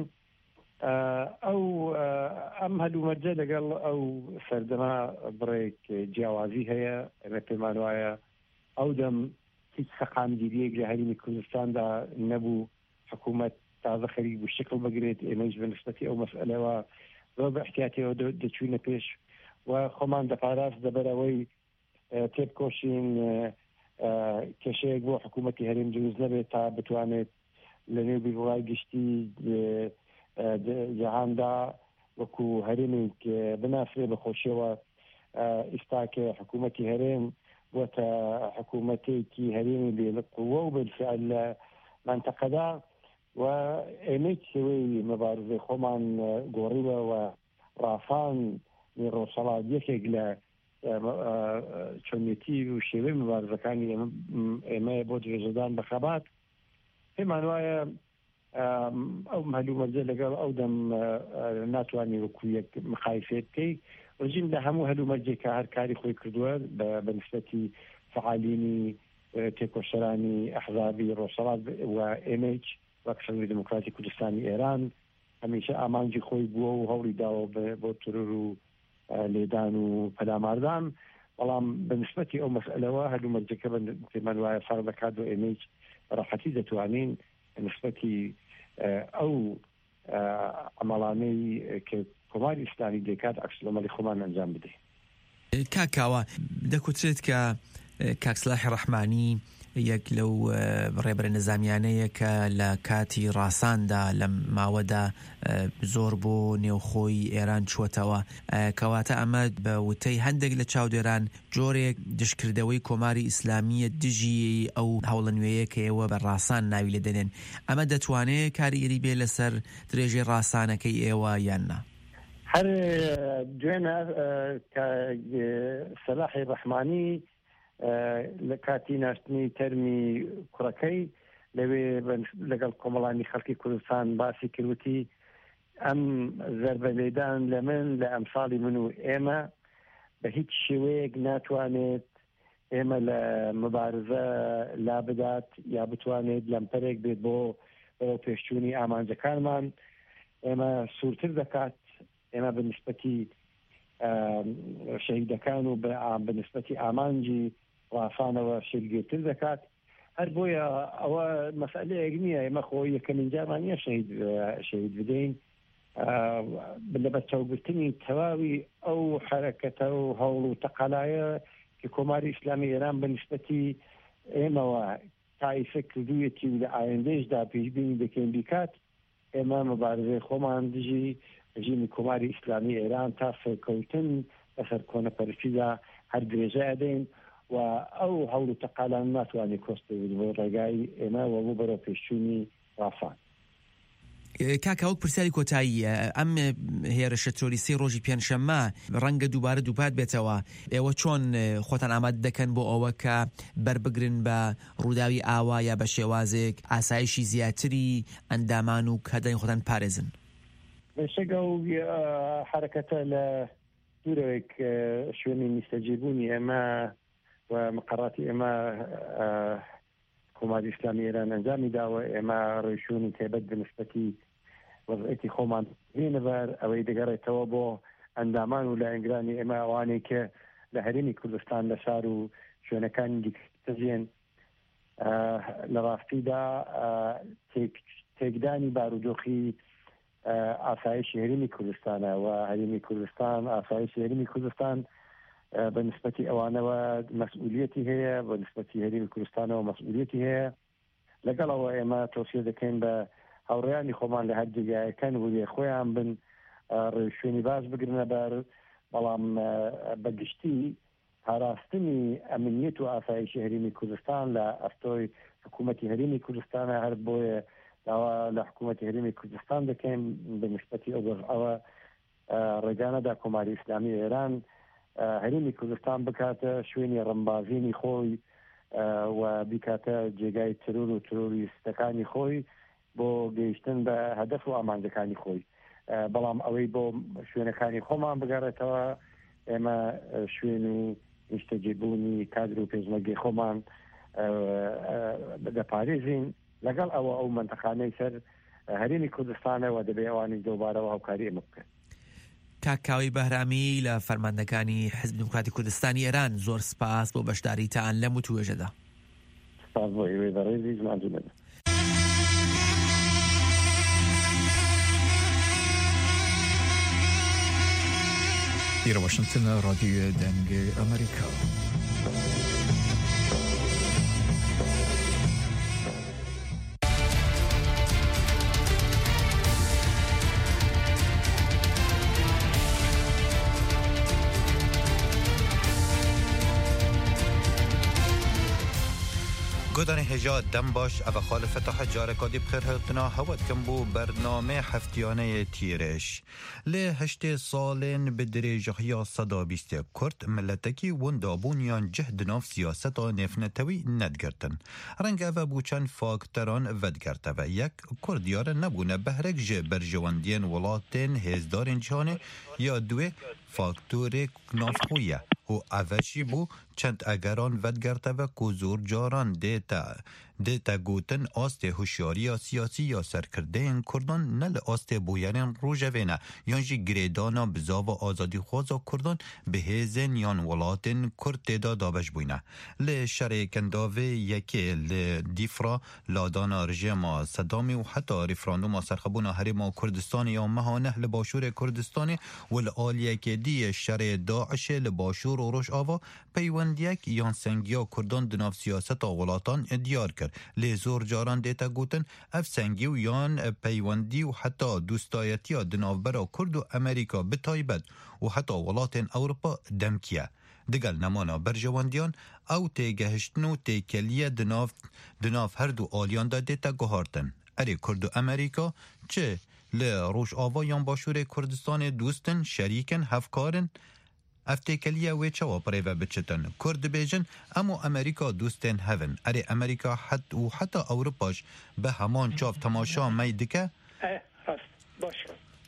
ئەم هەلومەرجە لەگەڵ ئەو سەردەما بڕێک جیاوازی هەیە ئەمە پێمان وایە ئەو دەم هیچ سەقامگیریەک لە هەرێمی کوردستاندا نەبوو حکوومەت تازە خەریک بوو شکل بگرێت ئێمەش بەنسبەتی ئەو مەسئلەوە زۆر بە احتیاتەوە دەچوونە پێش و خۆمان دەپاراست دەبەرەوەی تێبکۆشین کێشەیەک بۆ حکوومەتی هەرێم دروست نەبێت تا بتوانێت لە نێو بیرڕای گشتی جەهاندا وەکو هەرێمێک بناسرێ بەخۆشیەوە ئێستاکە حکوومەتی هەرێم وەتە حکوومەتێکی هەرێمی بێ لە قووە و بالفعل لە منتەقەدا و ئێمەی شێوەی مەبارزەی خۆمان گۆڕیوە و ڕافان ڕۆژهەڵات یەکێک لە چۆنیەتی و شێوەی مەبارزەکانی ئێمە بۆ درێژەدان بەخەبات پێمان وایە ئەو هەلومەرجە لەگەڵ ئەو دەم ناتوانانی وەکو یەک مخایفێت بکەی ڕژیم لە هەموو هەلومەرجێکە هەر کاری خۆی کردووە بە نسبەتی فعالینی تێکۆشەرانی ئەحزابی ڕۆژهەڵات و ئێمەیچ وەک سەرۆکی دموکراتی کوردستانی ئێران هەمیشە ئامانجی خۆی بووە و هەوڵی داوە بۆ ترور و لێدان و پەلاماردان، بەڵام بەنسبەتی ئەو مەسئلەوە هەردوو مەرجەکە پێمان وایە فەرق دەکات و ئێمەی بەڕەحەتی دەتوانین بەنسبەتی ئەو عمەڵانەی کە کۆماری ئیسلامی دەکات عەکسالعمەلی خۆمان ئەنجام بدەین. کاکاوە دەکوترێت کە کاک سلاحی ڕەحمانی یەک لەو ڕێبەرە نەزامیانەیە کە لە کاتی ڕاساندا لە ماوەدا زۆر بۆ نێوخۆی ئێران چوەتەوە، کەواتە ئەمە بە وتەی هەندێک لە چاودێران جۆرێک دشکردەوەی کۆماری ئیسلامیە دژی ئەو هەوڵە نوێیە کە ئێوە بە ڕاسان ناوی لە دەنێن، ئەمە دەتوانێت کاریگەری بێ لەسەر درێژەی ڕاسانەکەی ئێوە یان نا؟ هەر دوێنە سەلاحی ڕەحمانی لە کاتی ناشتنی تەرمی کوڕەکەی لەوێ لەگەڵ کۆمەڵانی خەڵکی کوردستان باسی کردوتی ئەم زەربە لێدان لە من لە ئەمساڵی من و ئێمە بە هیچ شێوەیەک ناتوانێت ئێمە لە مبارزە لا بدات یا بتوانێت لەمپەرێک بێت بۆ پێشچوونی ئامانجەکانمان، ئێمە سوورتر دەکات، ئێمە بەنسبەتی شەهیدەکان و بەنسبەتی ئامانجی ڕافانەوە شێرگێتر دەکات. هەر بۆیە ئەوە مەسئلەیەک نییە، ئێمە خۆی یەکەمین جارمان نییە شەهید بدەین لە بەرچاوگرتنی تەواوی ئەو حەرەکەتە و هەوڵ و تەقەلایە کە کۆماری ئیسلامی ئێران بەنسبەتی ئێمەوە تایفە کردوویەتی و لە ئایندەیشدا پێشبینی دەکەین بیکات. ئێمە مبارزەی خۆمان دژی ژینی کۆماری ئیسلامی ئێران تا سەرکەوتن لەسەر کۆنەپەرستیدا هەر درێژە ئەدەین و ئەو هەوڵ و تەقالان ناتوانێت کۆست بێت بۆ ڕێگای ئێمە و بۆ بەرەو پێشچوونی ڕافان. کاکا وەک پرسیاری کۆتایی ئەم هێرشە تۆریسی ڕۆژی پێنجشەممە ڕەنگە دووبارە دووپات بێتەوە، ئێوە چۆن خۆتان ئامادە دەکەن بۆ ئەوە کە بەربگرن بە ڕووداوی ئاوا یا بە شێوازێک ئاسایشی زیاتری ئەندامان و کەدەین خۆتان پارێزن؟ بەشەگە و حرەکەتە لە دوورەوەیک شوێنی میستەجیبوونی ئێمە و مقڕاتی ئێمە کۆماری ئیسلامی ئێران ئەنجامی داوە، ئێمە ڕێشوونی تێبەت بنسبەتی وەزعەتی خۆمان بێنەبەر ئەوەی دەگەڕێتەوە بۆ ئەندامان و لە ئەنگرانی ئێمە ئەوانەی کە لە هەرێمی کوردستان لە شار و شوێنەکانی دیکەژێن. لە ڕاستیدا تێکدانی بارودۆخی ئاسایشی هەرێمی کوردستانە و هەرێمی کوردستان ئاسایشی هەرێمی کوردستان بەنسبەتی ئەوانەوە مەسئولیەتی هەیە، بەنسبەتی هەرێمی کوردستانەوە مەسئولیەتی هەیە. لەگەڵەوە ئێمە تۆسیە دەکەین بە هاوڕێیانی خۆمان لە هەر جێگایەکان وریە خۆیان بن ڕێشوێنی باش بگرنە بەر، بەڵام بەگشتی پاراستنی ئەمنیەت و ئاسایشی هەرێمی کوردستان لە ئەستۆی حکوومەتی هەرێمی کوردستانە، هەر بۆیە داوا لە حکوومەتی هەرێمی کوردستان دەکەین بەنسبەتی ئەوە ڕێگانەدا کۆماری ئیسلامی ئێران هەرێمی کوردستان بکاتە شوێنی ڕەمبازینی خۆی و بیکاتە جێگای ترور و تروریستەکانی خۆی بۆ گەیشتن بە هەدەف و ئامانجەکانی خۆی. بەڵام ئەوەی بۆ شوێنەکانی خۆمان بگەڕێتەوە، ئێمە شوێن و نیشتەجێبوونی کادر و پێشمەرگەی خۆمان دەپارێزین. لەگەڵ ئەوە ئەو منتەقانەی سەر هەرێمی کوردستانەوە دەبێ ئەوانی دۆبارەوە هاوکاری ئێمە بکەن. کاکاوی بەهرامی لە فەرماندەکانی حیزب دموکراتی کوردستانی ئێران، زۆر سپاس بۆ بەشداریتان لەم وتوێژەدا. سپاس بۆ ئێوەی بەڕێزی زمانجوولەنە. إلى واشنطن راديو دنگ أمريكا. گودان هجا دم باش او خال فتح جارکادی بخیر هلتنا هود کم بو برنامه هفتیانه تیرش لی هشت سالین به درجه صدا بیست کرد ملتکی وندابونیان جهد ناف سیاست نفنتوی ندگرتن رنگ او بوچن فاکتران ودگرته و یک کردیار نبونه بهرک جه برجواندین ولاتین هزدارین جهانه یا دوی فاکتور نافخویه و اوشی بو چند اگران ودگرته و کزور جاران دیتا گوتن آست هوشیاری سیاسی یا سرکرده این کردان نل آست بویرین روژوینه یانجی گریدانا بزاو آزادی خوازا کردان به هزین یان ولاتن کرد تیدا دابش بوینه لی شریکنداوه یکی لی دیفرا لادانا رژیم صدامی و حتی ریفراندوم سرخبون هرم کردستانی یا مهانه لباشور کردستانی و الآلیه که دی شر داعش لباشور و روش آوا پیوندیک یان سنگیا کردان دناف سیاست ولاتان دیار کرد لی زور جاران دیتا گوتن اف سنگی و یان پیوندی و حتی دوستایتی دناف برا کرد و امریکا بتایبت و حتی ولاتن اروپا دمکیه دگل نمانا برجواندیان او تیگهشتن و تیکلیه دناف هر دو آلیان دا دیتا گوهارتن اری کرد و امریکا چه لی روش آوا یان باشور کردستان دوستن شریکن هفکارن افتیکلیه و چوا پریوه بچتن کرد بیجن اما امریکا دوستن هون اری امریکا حتی اروپاش به همان چاف تماشا میدکه باش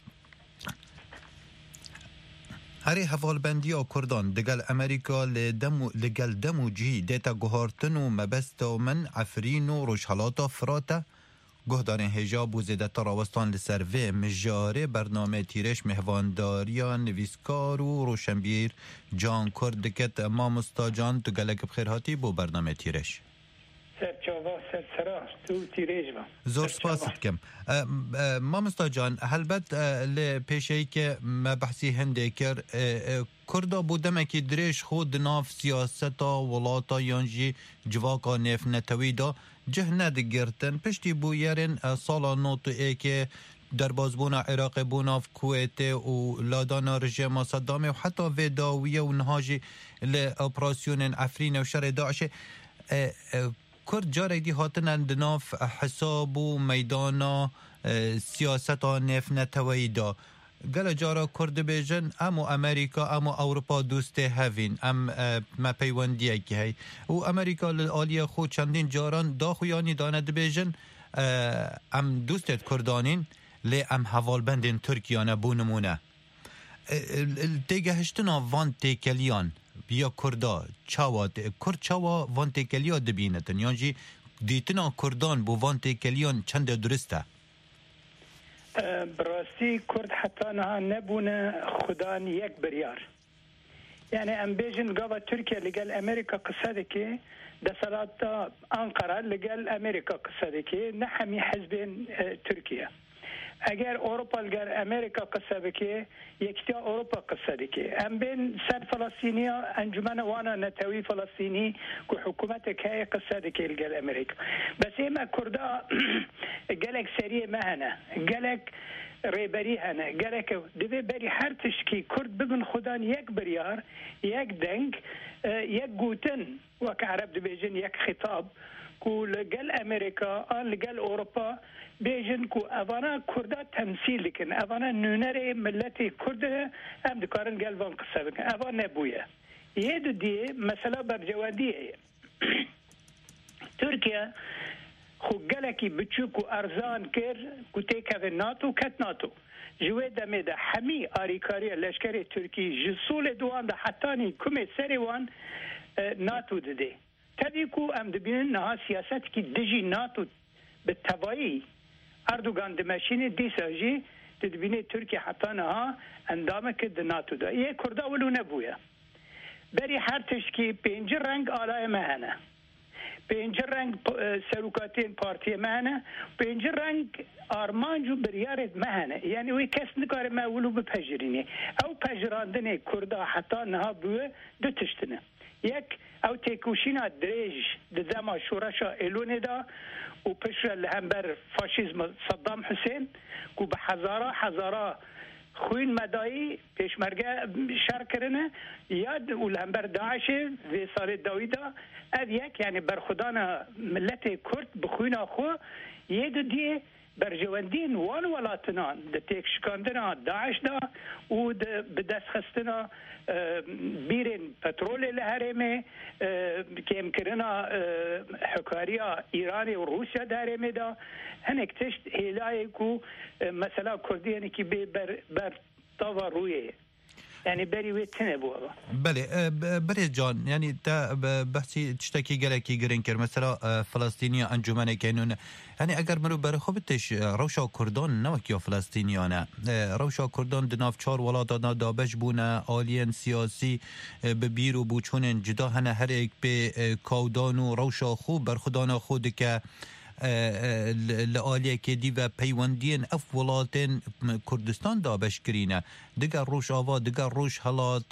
اری حوالبندی ها کردان دگل امریکا لگل دمو جی دیتا گوهارتن و مبست و من عفرین و روشحالاتا فراتا گهدارین هجاب و زیده تراوستان لسروه مجاره برنامه تیرش مهوانداریا نویسکار و روشنبیر جان کردکت مامستا جان تو گلک بخیرهاتی بو برنامه تیرش سرچاوا سرسرا تو تیرش با زور سپاست کم مامستا جان هلبت لپیشهی که مبحثی هنده کر کردا بودمه که دریش خود ناف سیاستا ولاتا یانجی جواکا نف نتویدا جه ندگرتن پشتی بویرن سالا نوتو ای که در بازبونا عراق بوناف کویت و لادانا رژیم صدام و حتی ویداویه و نهاجی لأپراسیون عفرین و شر داعش کرد جاره دی هاتن اندناف حساب و میدانا سیاستا نف نتویدا گل جارا کرد بیجن امو امریکا امو اروپا دوسته هفین ما پیوندیه که هی و امریکا لآلیه خود چندین جاران دا خویانی داند بیجن ام دوستت کردانین لی ام حوالبندین ترکیانه بونمونه تیگه هشتنا وان تیکلیان بیا کردا کرد چاوا وان تیکلیا دبینتن یعنی دیتنا کردان بو وان تیکلیان چند درسته براستی کرد حتی نه نبونه خدان یک بریار یعنی ام بیجن گاوا ترکیه لگل امریکا قصده که دسالات انقره لگل امریکا قصده که نه همی حزبین ترکیه اگر اروپا لگر امریکا قصده که یکتا اروپا قصده که ام بین سر فلسطینی انجمن وانا نتوی فلسطینی که حکومت که قصده که لگر امریکا بس ایما کردا گلک سریع مهنه گلک ریبری هنه گلک دوی بری هر تشکی کرد ببن خودان یک بریار یک دنگ یک گوتن وک عرب دو بیجن یک خطاب که لگل امریکا آن لگل اروپا بیجن که اوانا کردا تمثیل کن اوانا نونر ملت کرد هم دکارن گلوان قصه بکن اوان نبویه یه دو دیه مثلا برجواندیه ترکیه خو گلکی بچوک و ارزان کر کو تیکه ناتو کت ناتو جوه دمه ده همی آریکاری لشکر ترکی جسول دوان ده حتانی کمی سری وان ناتو ده تبی کو ام دبینن نها سیاست کی دجی ناتو به تبایی اردوگان دمشین دیساجی تدبینه ترکی حتی نها اندامه که ده ناتو ده یه کرده ولو نبویه بری هر تشکی پینج رنگ آلای مهنه پنج رنگ سروکاتین پارتی مهنه پنج رنگ آرمانجو بریارت مهنه یعنی وی کس نکاره مولو بپجرینه او پجراندنه کرده حتی نها بوه دو تشتنه یک او تیکوشینا دریج دزما شورشا ایلونه دا و پشر لهمبر فاشیزم صدام حسین که به هزارا خوین مدایی پیشمرگه شر کرنه یاد ولهمبر داعش وی سال داویدا اد یک یعنی برخودان ملت کرد بخوینا خو یه دو دیه برجواندین وان ولاتنان ده تیک شکاندنا داعش دا و ده بدست خستنا بیرین پترول لحرمه که امکرنا حکاریا ایرانی و روسیا دارمه دا هنک تشت هلای کو مثلا کردی هنکی بر طاوه رویه يعني بري ويتنه بوا بله بري جان يعني تا بحثي تشتكي گلکی گرین کر مثلا فلسطینی انجمن کینون يعني اگر مرو بر خوبتش روشا کردان نوک یا فلسطینیانه روشا کردان دناف چار ولات دابش بونه آلین سیاسی به بیر و بوچون جدا هنه هر ایک به کودان و روشا خوب بر خدانا خود که لآلیه که دی و پیوندین اف ولاتین کردستان دابش کرینه دیگر روش آوا دیگر روش حالات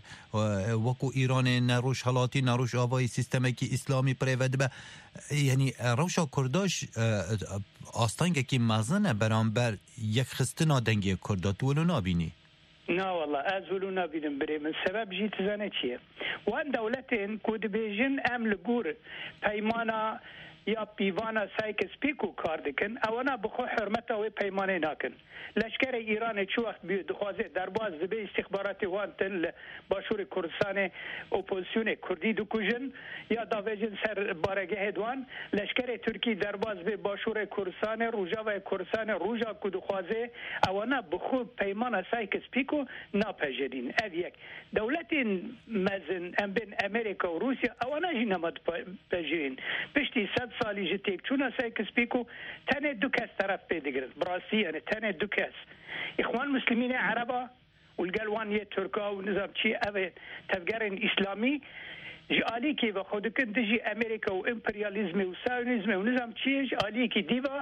وکو ایران نروش حالاتی نروش آوای سیستمی که اسلامی پریود به یعنی روشا کرداش آستانگه که مزنه برانبر یک خستنا دنگی کردات ولو نابینی نه والله از ولو نبیدم بری من سبب جیت زنه چیه وان دولتین کود بیجن ام لگور پیمانا یا پیوانا سایکس پیکو کار دکن اوانا بخو حرمت او پیمانه ناکن لشکر ایران چو وقت بی دخوازه درباز به استخبارات وان تن باشور کردستان اپوزیسیون کردی دکوجن یا داویجن سر بارگه دوان لشکر ترکی درباز به باشور کردستان روجا و کردستان روجا کو دخوازه اوانا بخو پیمانا سایکس پیکو ناپجدین اف یک دولت مزن ام بین امریکا و روسیا اوانا جنمت پجدین پشتی سالی جتیک چون سایکس پیکو تنه دو کس طرف پیدگرد براسی یعنی تنه دو کس اخوان مسلمین عربا والقلوان یه ترکا و نظام چی اوه تفگرین اسلامی جالی که و خودکن دجی امریکا و امپریالیزم و سایونیزم و نظام چی جالی که دیوا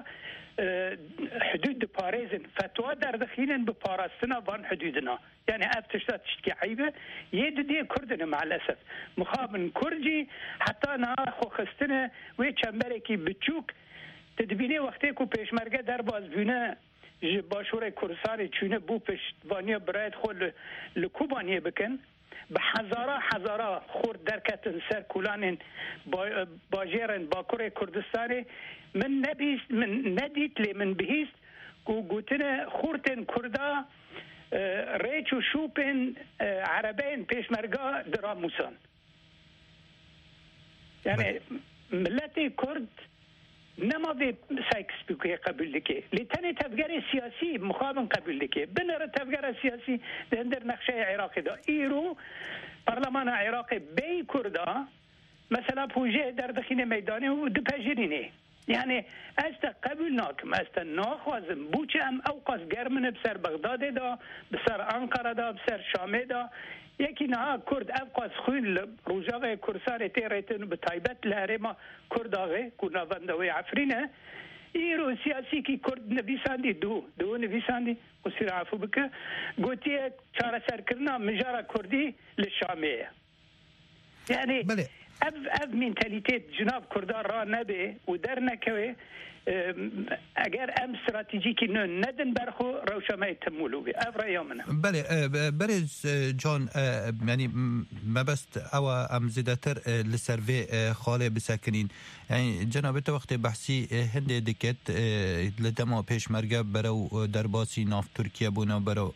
حدود پاريزن فتوى در دخيلن بباراستنا وان حدودنا يعني افتشتات تشتكي عيبه يدي كردنا مع الاسف مخابن كرجي حتى ناخو خستنا ويتشمركي بتشوك تدبيني وقتيكو بيشمرقه درباز بينا باشور كردستان چونه بو پشتواني برایت خود لکوبانیه بکن به هزاره خورد درکتن سر کولان باجرن باکور کردستان من ندیت لی من بهیست گوتنه خورتن کردا ریچ و شوپن عربین پیشمرگا دراموسان يعني ملتي كرد نما في سايكس بيكو قبل لك لتاني تفجير سياسي مقابل قبل لك بنر تفجير سياسي عندنا نقشه عراقي دا ايرو برلمان عراقي بي كردا مثلا بوجه در داخل ميدانه و دپجرينه يعني است قبول ناکم است ناخوازم بوچه ام اوقاس گرمنه بسر بغداد دا بسر انقره دا بسر شامه دا یکی نه کرد اوقاس خوین روجاوه کرسان تیرتن به تایبت لهرما کرداوه کناوندوه عفرینه ایرو سیاسی کی کرد نویساندی دو نویساندی قصیر عفو بکه گوتی چاره سر کرنا مجاره کردی لشامه يعني بله. اف منتاليتيت جناب كردار را نبي ودر نكوي اگر ام استراتيجيكي ندن برخو روشما يتمولو بي اف رايامنا بله برز جان يعني ما بست او ام زيدتر لسروي خاله بسكنين يعني جناب تو وقت بحثي هند دكت لدما پیشمرگه برو درباسي ناف ترکیه بونا برو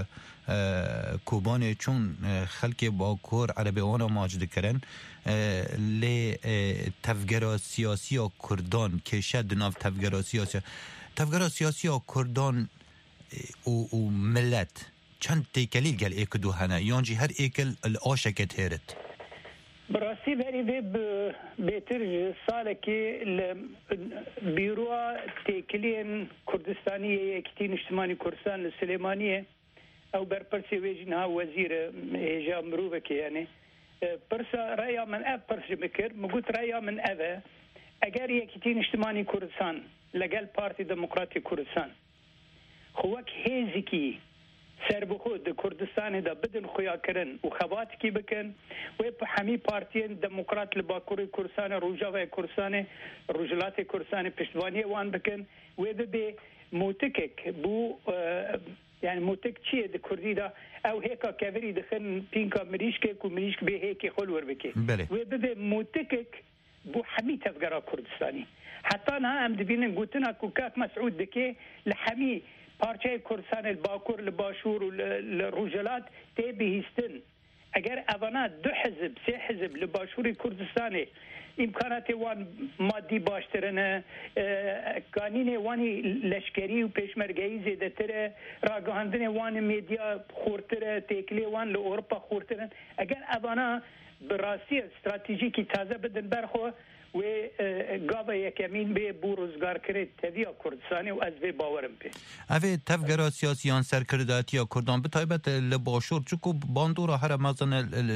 کوبان چون خلق باکور عربیان ماجد کرن لی تفگرا سیاسی کردان که شد ناف تفگرا سیاسی کردان و ملت چند تیکلیل گل ایک دو هنه یانجی هر ایکل الاشکت هیرت براسي بري بيتر سالكي بيروا تيكلين كردستانية كتين اجتماعي كردستان السليمانية او برپرسي ويجنها وزير هجا مروفك يعني برسا رأيا من اب برسي بكر مقوت رأيا من ابا اگر يكتين اجتماعي كردستان لقال بارتي ديمقراطي كردستان خوك هيزكي سربخو د کردستان دا بدن خویا کرن و خوات کی بکن و په همي پارتيان دموکرات لباکور کردستان روجاوه کردستان روجلات کردستان پشتوانی وان بکن و به موتکک بو يعني موتك چیه د کردی دا او هيكا كافري دخن بينكا مريشكه کو مريشك به هيك خلور بكي و به موتکک بو همي تفجر کردستاني حتى انا ام دبين قلتنا كوكاك مسعود دكي لحمي پارچه کردستان الباکور لباشور و لروجلات تی بهیستن اگر اونا 2 حزب 3 حزب لباشوری کردستانی امکانات وان مادی باشترنه قانون وانی لشکری و پیشمرگی زیاده تره راگهاندن وان میدیا خورتره تکلی وان لاوروپا خورترن اگر اونا براستی استراتژیکی تازه بدن برخو و گاوا یکمین به بوروزگار کرد تدیا کردستانی و از به باورم به اوه تفگرات سیاسیان سرکرداتی یا کردان به طایبت لباشور چکو باندورا هر مازن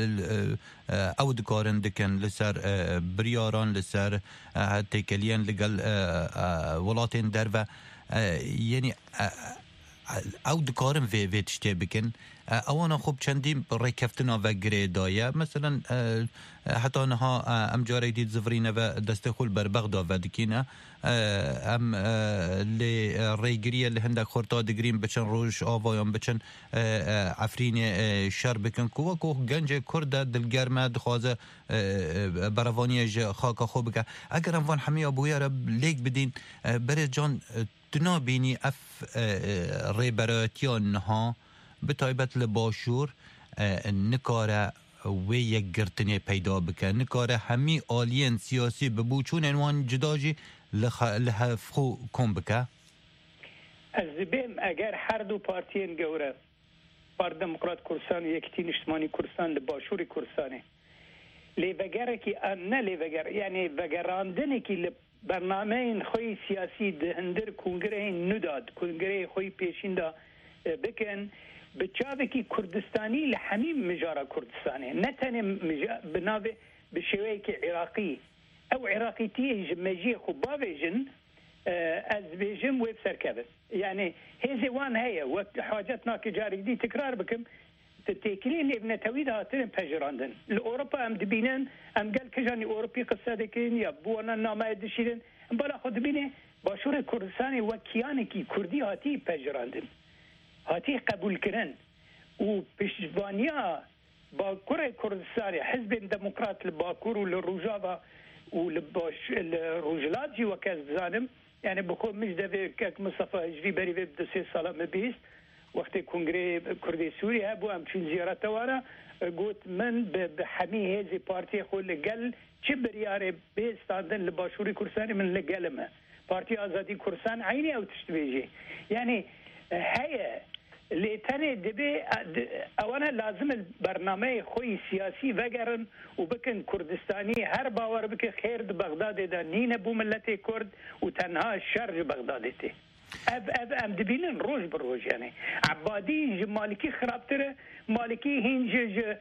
او دکارن دکن لسر بریاران لسر تکلیان لگل ولاتین در و یعنی او دکارن وی تشتی بکن اوانا خوب چندی ریکفتنا و گریدایا مثلا حتی نها ام جاری دید زفرینه و دستخول بر بغدا و دکینه ام لی ریگریه لهندک خورتا دگریم بچن روش آوایان بچن عفرین شر بکن کو گنج کرد دلگرمه دخوازه بروانی خاکا خوب بکن اگر ام وان حمی ابویا را لیک بدین بره جان دنا بینی اف ریبراتیان ها به طایبت لباشور نکاره و یک گرتنی پیدا بکن نکاره همی آلین سیاسی ببو چون انوان جداجی لحفخو کن بکن از بیم اگر هر دو پارتین گوره پارت دموکرات کردستان و یکتین اجتماعی کردستان لباشور کردستانه لیوگر کی نه لیوگر یعنی وگراندنی کی برنامه این خوی سیاسی دهندر کنگره نداد کنگره خوی پیشین دا بکن بچاوه کی کردستانی لحمیم مجارا کردستانی نه تنه بناوه بشوه کی عراقی او عراقی تیه مجی خوبا ویجن از بیجم ویب سرکبت یعنی هزی وان هیا وقت حاجتنا که جاری دی تکرار بکم تتكلين لابن تويد هاتين بجراندن لأوروبا أم دبينن أم قال كجاني أوروبي قصة دكين يا بوانا نامه دشيرن بلا خود بينه باشور كردستان وكياني كي كردي هاتي بجراندن هاتي قبول كرن و بشوانيا باكور كردستان حزب ديمقراط لباكور وللرجاوة ولباش الرجلات وكاز زانم يعني بكون مش دافي كاك مصطفى هجري بري بده 3 سال مبيست وقت کنگره کردی سوریه بو ام چون زیارت واره گوت من به حمی هزی پارتی خود لگل چه بریاره بیستاندن لباشوری کردستان من لگلمه پارتی آزادی کردستان عینی او تشتبیجی یعنی هیا لیتنه دبی اوانا لازم برنامه خوی سیاسی وگرن و بکن کردستانی هر باور بکن خیر بغداد دا نینه بو ملت کرد و تنها شر بغداد تی ام دبینن روز بر روز یعنی عبادی مالکی خرابتره مالکی هنج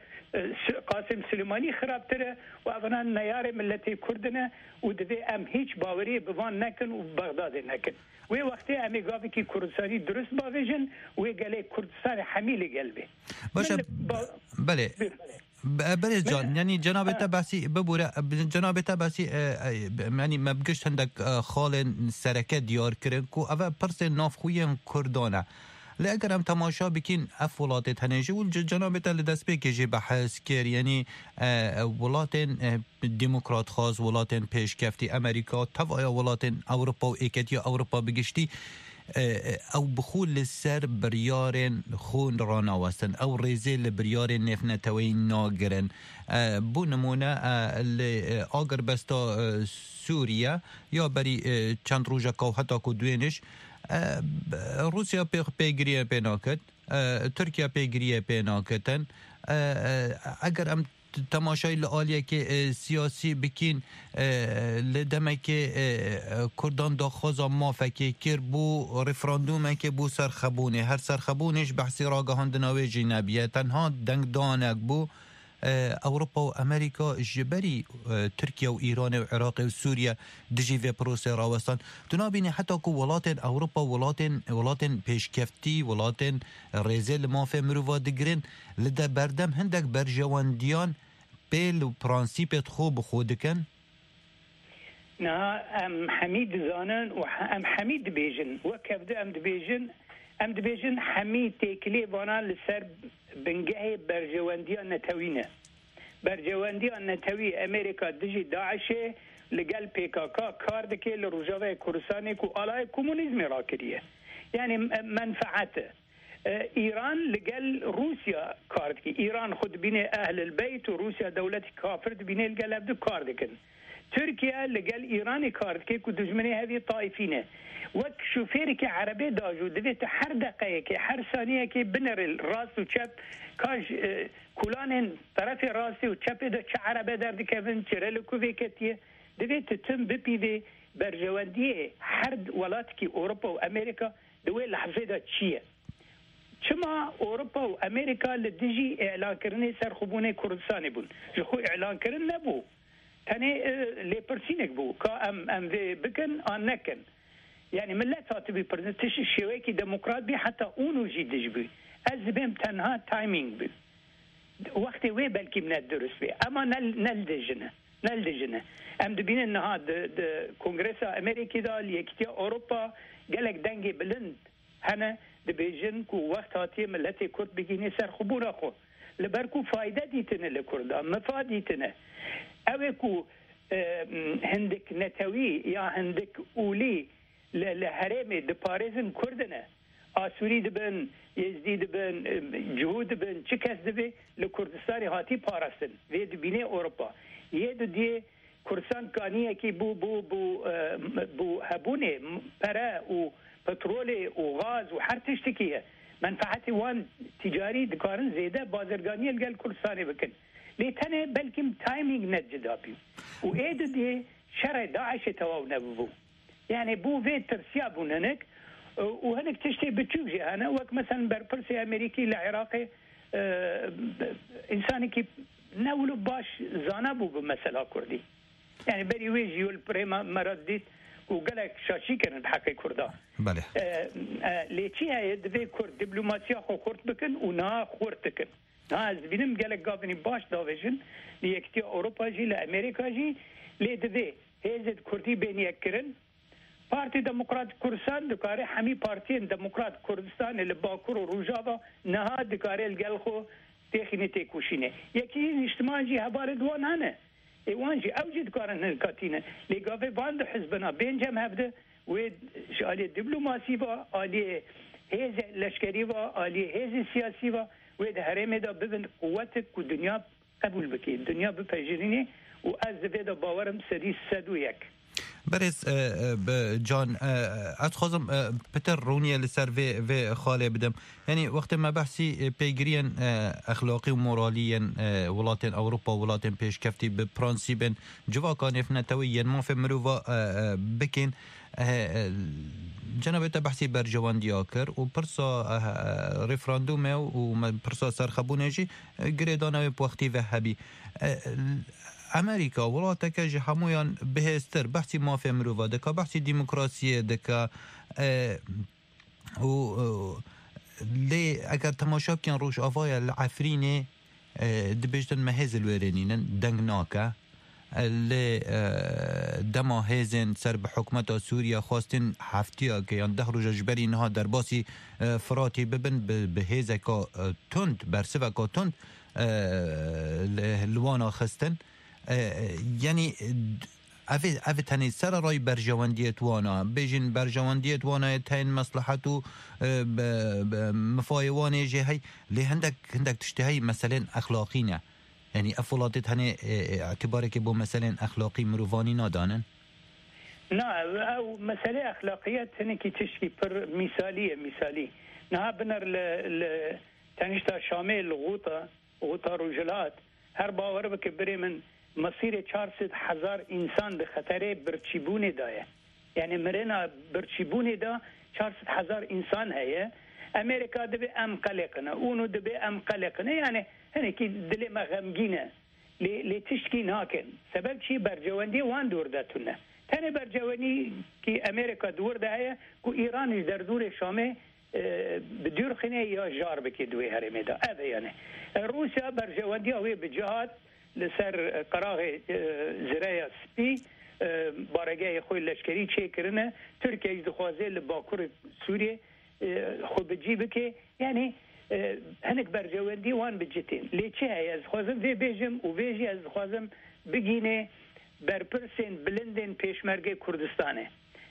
قاسم سلیمانی خرابتره و اونا نیار ملت کردنه و دبی ام هیچ باوری بوان نکن و بغداد نکن و وقتی امی گاوی که کردستانی درست باویجن و گله کردستان حمیل قلبی باشه بله بله جان یعنی جناب تباسی ببوره جناب تباسی یعنی مبگشت هندک خال سرکه دیار کرن کو اوه پرس نافخوی کردانه لأگر هم تماشا بکین اف ولات تنجی و جناب تل دست بکجی بحث کر یعنی ولات دموکرات خاص ولات پیشکفتی امریکا توایا ولات اروپا و ایکتیا اروپا بگشتی او بخول لسر بریارن خون راناوستن او ریزه لبریارن نفنتوی ناگرن بو نمونه آگر بستا سوریا یا بری چند روژه که حتی که دوینش روسیا پیگریه پیناکت ترکیه پیگریه پیناکتن اگر ام تماشای لعالیه که سیاسی بکین لدمه که کردان داخوزا مافکه کر بو رفراندومه که بو سرخبونه هر سرخبونش بحثی راگهاندناوی جنبیه تنها دنگ دانک بو اوروپا و امریکا جبری ترکیه و ایران و عراق و سوریه دجی و پروسه راوستان تنابینی حتی که ولات اوروپا ولات پیشکفتی ولات ریزل مافه مروفا دگرین لده بردم هندک برجواندیان بیل و پرانسیپت خوب خودکن نه ام حمید زانن و ام حمید بیجن و کفده ام دبیجن حمید تکلی وانا لسر بنگه برجواندیان نتوینه برجواندیان نتوی امریکا دجی داعشه لگل پیکاکا کار دکه لروجاوه کردستانی که آلای کمونیزمی را کریه یعنی منفعته ایران لگل روسیا کار دکی ایران خود بینه اهل البیت و روسیا دولت کافر بینه لگل عبدو کار دکن ترکیه لگل ایرانی کار دکی که دجمنی هذه طائفینه وک شوفیری که عربی داجو دویت هر دقیقه که هر ثانیه که بنر راست و چپ کاش کلان طرف راستی و چپ ده چه عربی درد کفن چه رلکوی کتیه دویت تم بپیوه برجواندیه هر ولات که اروپا و امریکا دوی لحظه دا چیه چما اروپا و امریکا لدیجی اعلان کرنه سرخوبونه کردستانی بون جخو اعلان کرن نبو تاني لپرسینک بو که ام بکن آن نکن يعني ملت هاتبي برزنتش الشيوكي ديمقراط بي حتى اونو جيدش بي از بهم تنها تايمينج بي وقت وي بلكي من الدرس بي اما نلدجنه ام دبين انها كونغرس امريكي دا ليكتي اوروبا قالك دنجي بلند هنا دبيجن كو وقت هاتي ملتي كرد بيجيني سرخبونا خو لبركو فايدة ديتنا لكردا مفاديتنا اوكو هندك نتوي يا هندك اولي لهرمي دباريزن كردنا آسوری دبن یزدی دبن جهود دبن چه کس دبی لکردستانی هاتی پارستن وی دبینه اروپا یه دو دی کردستان کانیه که بو هبونه پره و پترول و غاز و هر تشتکیه منفعت وان تجاری دکارن زیده بازرگانی الگل کردستانی بکن لیتنه بلکم تایمینگ نجدابی و ای دو دی شرع داعش تواو نبو يعني بو في ترسيابون هناك وهناك تشتي بتشوفي انا وك مثلا بربرسي امريكي لعراقي انساني كي نولو باش زانبو بمسألة كردي يعني بري ويجيو البريما مرديت وقالك شاشي كان بحقي كردا بله ليتي هاي دبي كرد دبلوماسيا خو خورت بكن ونا خورتكن ها زبينم قالك قابني باش دافيجن ليكتي اوروبا جي لامريكا جي لي دبي هيزد كردي بين يكرن پارتی دموکرات کردستان دکاره همی پارتی دموکرات کردستان لباکور و روجاوا نها دکاره الگلخو تخینه تکوشینه یکی اجتماع جی هبار دوان هنه ایوان جی اوجی دکارن هنکاتینه لگاوه باند حزبنا بینجم هفته و آلی دیپلوماسی و آلی هیز لشکری و آلی هیز سیاسی و ده هرمه دا ببند قوتک و دنیا قبول بکی دنیا بپجرینه و از ده باورم سری 101 برز جان از خوازم پتر رونیه لسر و خاله بدم يعني وقت ما بحثي بيجرين اخلاقي وموراليا ولاتن اوروبا ولاتن پیش کفتی به پرانسیبن جوا کانف نتویین ما في مروفا بکن جناب بحثي برجوان دیاکر و پرسا رفراندوم و پرسا سرخبونجی گریدانه بوقتی و هبی امریکا ولاتک جه همویان بهستر بحثی مافیا مروفا دکا بحثی دیموکراسی دکا و لی اگر تماشا کن روش آفای العفرینه دبیجتن مهز الورینین دنگ ناکه لی دما هزن سر به حکمت سوریا خواستن هفتیا که یان 10 روز جبری اینها در باسی فراتی ببن به هزه که تند برسه و که تند لوانا خستن یعنی اوه تنی سر رای برجواندیت وانا بیجین برجواندیت وانا تین مصلحتو مفایوانه جه هی لی هندک تشتهی مثلا اخلاقی نه یعنی افولاتت هنه اعتباره که بو مثلا اخلاقی مروفانی نادانن نه او مسئله اخلاقیت هنه که تشکی پر مثالی نه بنر تنشتا شامل غوطا رجلات هر باور بکه بری من مصير 400,000 انسان به خطر برچیبون دایه یعنی مرنا برچیبون دا 400,000 انسان هيا امریکا دبي ام قلقنا اونو دبي ام قلقنا يعني هني كي دلي ما غمگينه لتشكي ناكن سبب شي برجواندي وان دوردتونه تاني برجواني كي امريكا دورده هيا كو ايران در دور شامه بدور خنه یا جار بكي دوي هرمي دا هذا يعني روسيا برجواندي هو بجهات لسر قراغ زرايا سبي بارگاه خوی لشکری چه کرنه ترکیه دخوازه لباکور سوریه خود بجیبه که یعنی هنک برجواندی وان بجتین لیچه های از خوازم وی بیجم و ویجی از خوازم بگینه برپرسین بلندین پیشمرگ کردستانه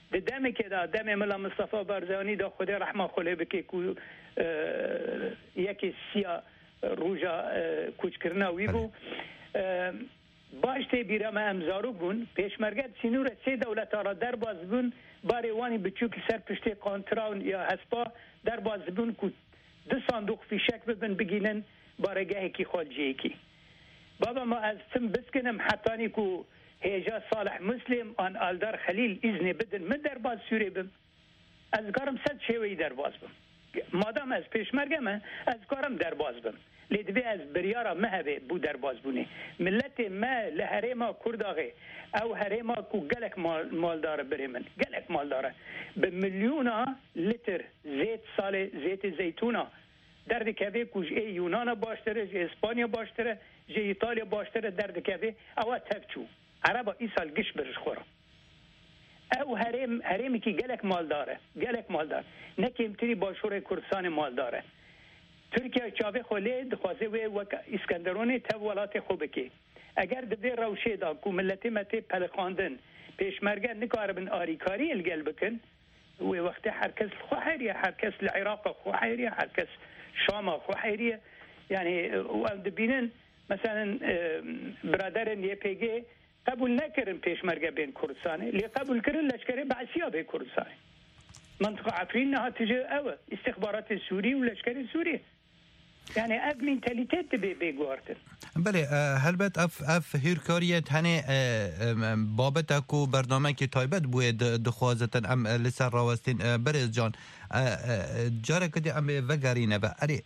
دم که دم ملا مصطفی بارزانی دا خدا رحمه خله بکه کو یکی سیا روجا کوچ کرنا وی بو باشته بیرم امزارو بون پیشمرگت سینور سه دولت را در باز بون باریوانی بچوک سر پشت کانتراون یا اسپا در باز بون کو 2 صندوق فیشک ببن بگینن بارگاه کی خالجی کی بابا ما از تم بسکنم حتانی کو هیجا صالح مسلم آن آلدار خلیل اذن بدن من در باز سوری بم از کارم صد شوی در باز بم مادام از پیشمرگم از کارم در باز بم لیدوی از بریارا مهوه بو در باز بونه ملت ما لحریما کرداغه او حریما کو گلک مال داره بره من گلک مال داره به میلیونا لیتر زیت سال زیت زیتونا درد کبه کوش ای یونان باشتره جه اسپانیا باشتره جه ایتالیا باشتره درد کبه او تفچو عربا ای سال گش برش خورا او حریمی که گلک مال داره نکیمتری باشور کردستان مال داره ترکیه چاوه خوله دخوازه و اسکندرونه تا ولات خوبه که اگر دوی روشه دا که ملتی متی پلخاندن پیشمرگه نکاربن آریکاری الگل بکن و وقت هر کس خوحیریه هر کس العراق خوحیریه هر کس شام خوحیریه یعنی و دبینن مثلا برادرن YPG قبول نکردن پیشمرگه بین کردستانه لی قبول کردن لشکره بعثیه به کردستانه منطقه عفرین نها تجه اوه استخبارات سوری و لشکر سوری یعنی اف منتالیتت بگوارتن بله هلبت اف هیرکاریت هنه بابت اکو برنامه که تایبت بوید دخوازتن ام لسر راوستین برز جان جاره کدی ام وگرینه و اری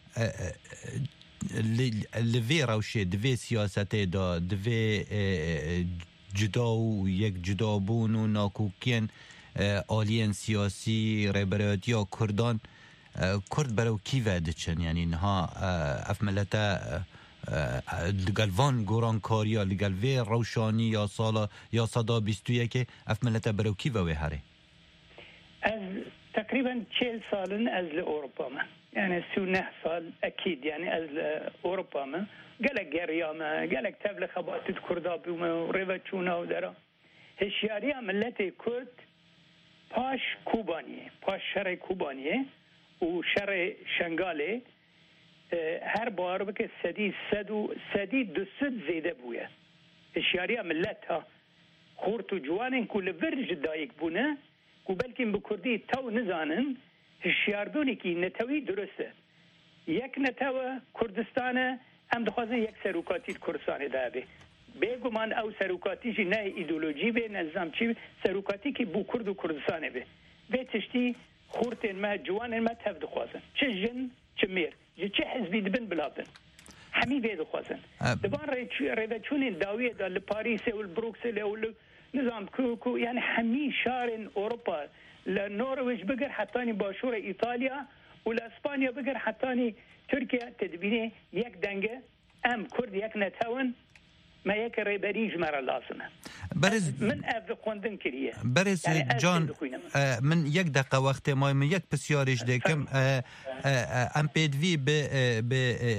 لوی روشه دوی سیاسته دا دوی جدا و یک جدا بون و ناکوکین آلین سیاسی ریبرایتی یا کردان کرد برای کی وعده چن یعنی نها اف ملتا لگل وان گوران کاریا لگل وی روشانی یا سالا یا صدا 21 اف ملتا برای کی وعده هره از تقریبا 40 سالن از اروپا ما يعني 39 سال اكيد يعني از اوروبا ما قالك جريامه قالك تبلغ خبات الكردا بما ريفاتشونا ودرا هشياريه ملتي كرد باش كوبانيه باش شرع كوبانيه وشرع شنغالي هر بار بك سدي دسد زيده بويا هشياريه ملتها خورتو جوانن كل فرج دايك بونه وبلكن بكردي تو نزانن هشیاردونی که نتوی درسته یک نتوه کردستانه هم دخوازه یک سروکاتی کردستانه داره بگو من او سروکاتی جی نه ایدولوژی به نظام چی سروکاتی که بو کرد و کردستانه به تشتی خورتین ما جوانین ما تف دخوازن چه جن چه میر چه حزبی دبن بلابن همی به دخوازن دبان ریوچونین داویه دا لپاریس و البروکسل و نظام کو یعنی همی شارن اوروپا لنرويج بقر حتاني باشور إيطاليا ولأسبانيا بقر حتاني تركيا تدبيني يك دنجة أم كرد يك نتاون ما يك ريبريج مرة لازمة برز من أف قندن كريه برز يعني جان من يك دقة وقت ما من يك بسيارش ديكم ام بيدوي ب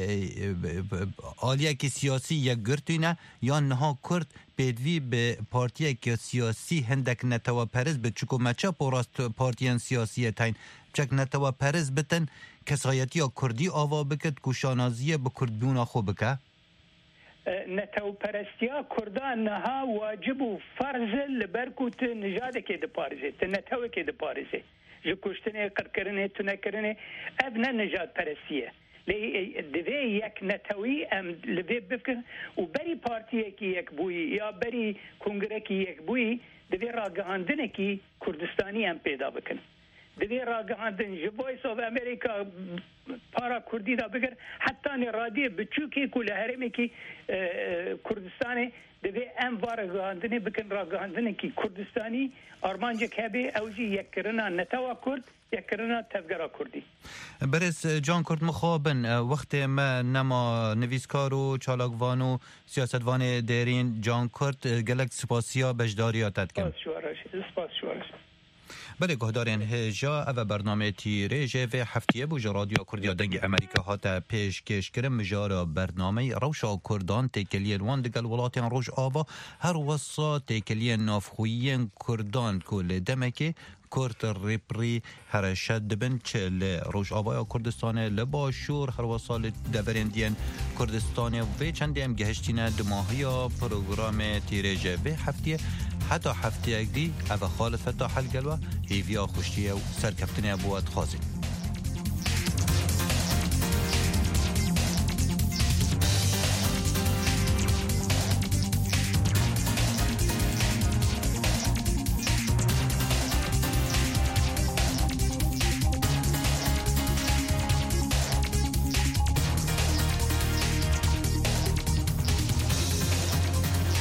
آلية كي سياسي يك قرتينا يا نها كرد بدوی به پارتیه که سیاسی هندک نتوا پرز به چکو مچا پوراست پارتیان سیاسی تاین چک نتوا پرز بتن کسایتی یا کردی آوا بکد کشانازیه به کردبونا خو بکه نتوا پرستیا کردان نها واجب و فرض لبرکوت نجاده که ده پارزه تنتوا که ده پارزه جو کشتنه قرکرنه تنکرنه ابنا نجات پرستیه دوی یک نتوی ام لوی بفکر و بری پارتیه کی یک بوی یا بری کنگره کی یک بوی دوی راگهاندنه کی کردستانی هم پیدا بکن دوی راگهاندن جو وایس آف امریکا پارا کردی دا بگر حتی رادیه بچوکی کل هرمی کی کردستانی دوی ام راگهاندنه بکن راگهاندنه کی کردستانی آرمانجه کبه اوزی یک کرنا نتوا کرد یک کرنا تفگرا کردی برس جان کرد مخابن وقت ما نما نویسکار و چالاکوان و سیاستوان دیرین جان کرد گلک سپاسیا بجداریاتت کن سپاس شوارش بله گهدارین هجا او برنامه تیریجه و هفتیه بوجه رادیو کردیا دنگ امریکا هاتا پیش کش کرم مجارا برنامه روشا کردان تکلیه الوان دگل ولاتین روش آبا هر وصا تکلیه نافخویین کردان کل دمکه کرد ریپری هر شد بن چه روش آبای کردستان لباشور هر وصال دبرندین کردستان و چند ام گهشتینه دماهی پروگرام تیریجه و هفتیه حتی هفته اگری او خالد فتح حلقلوه هیویا خوشتیه و سرکفتنه بواد خازی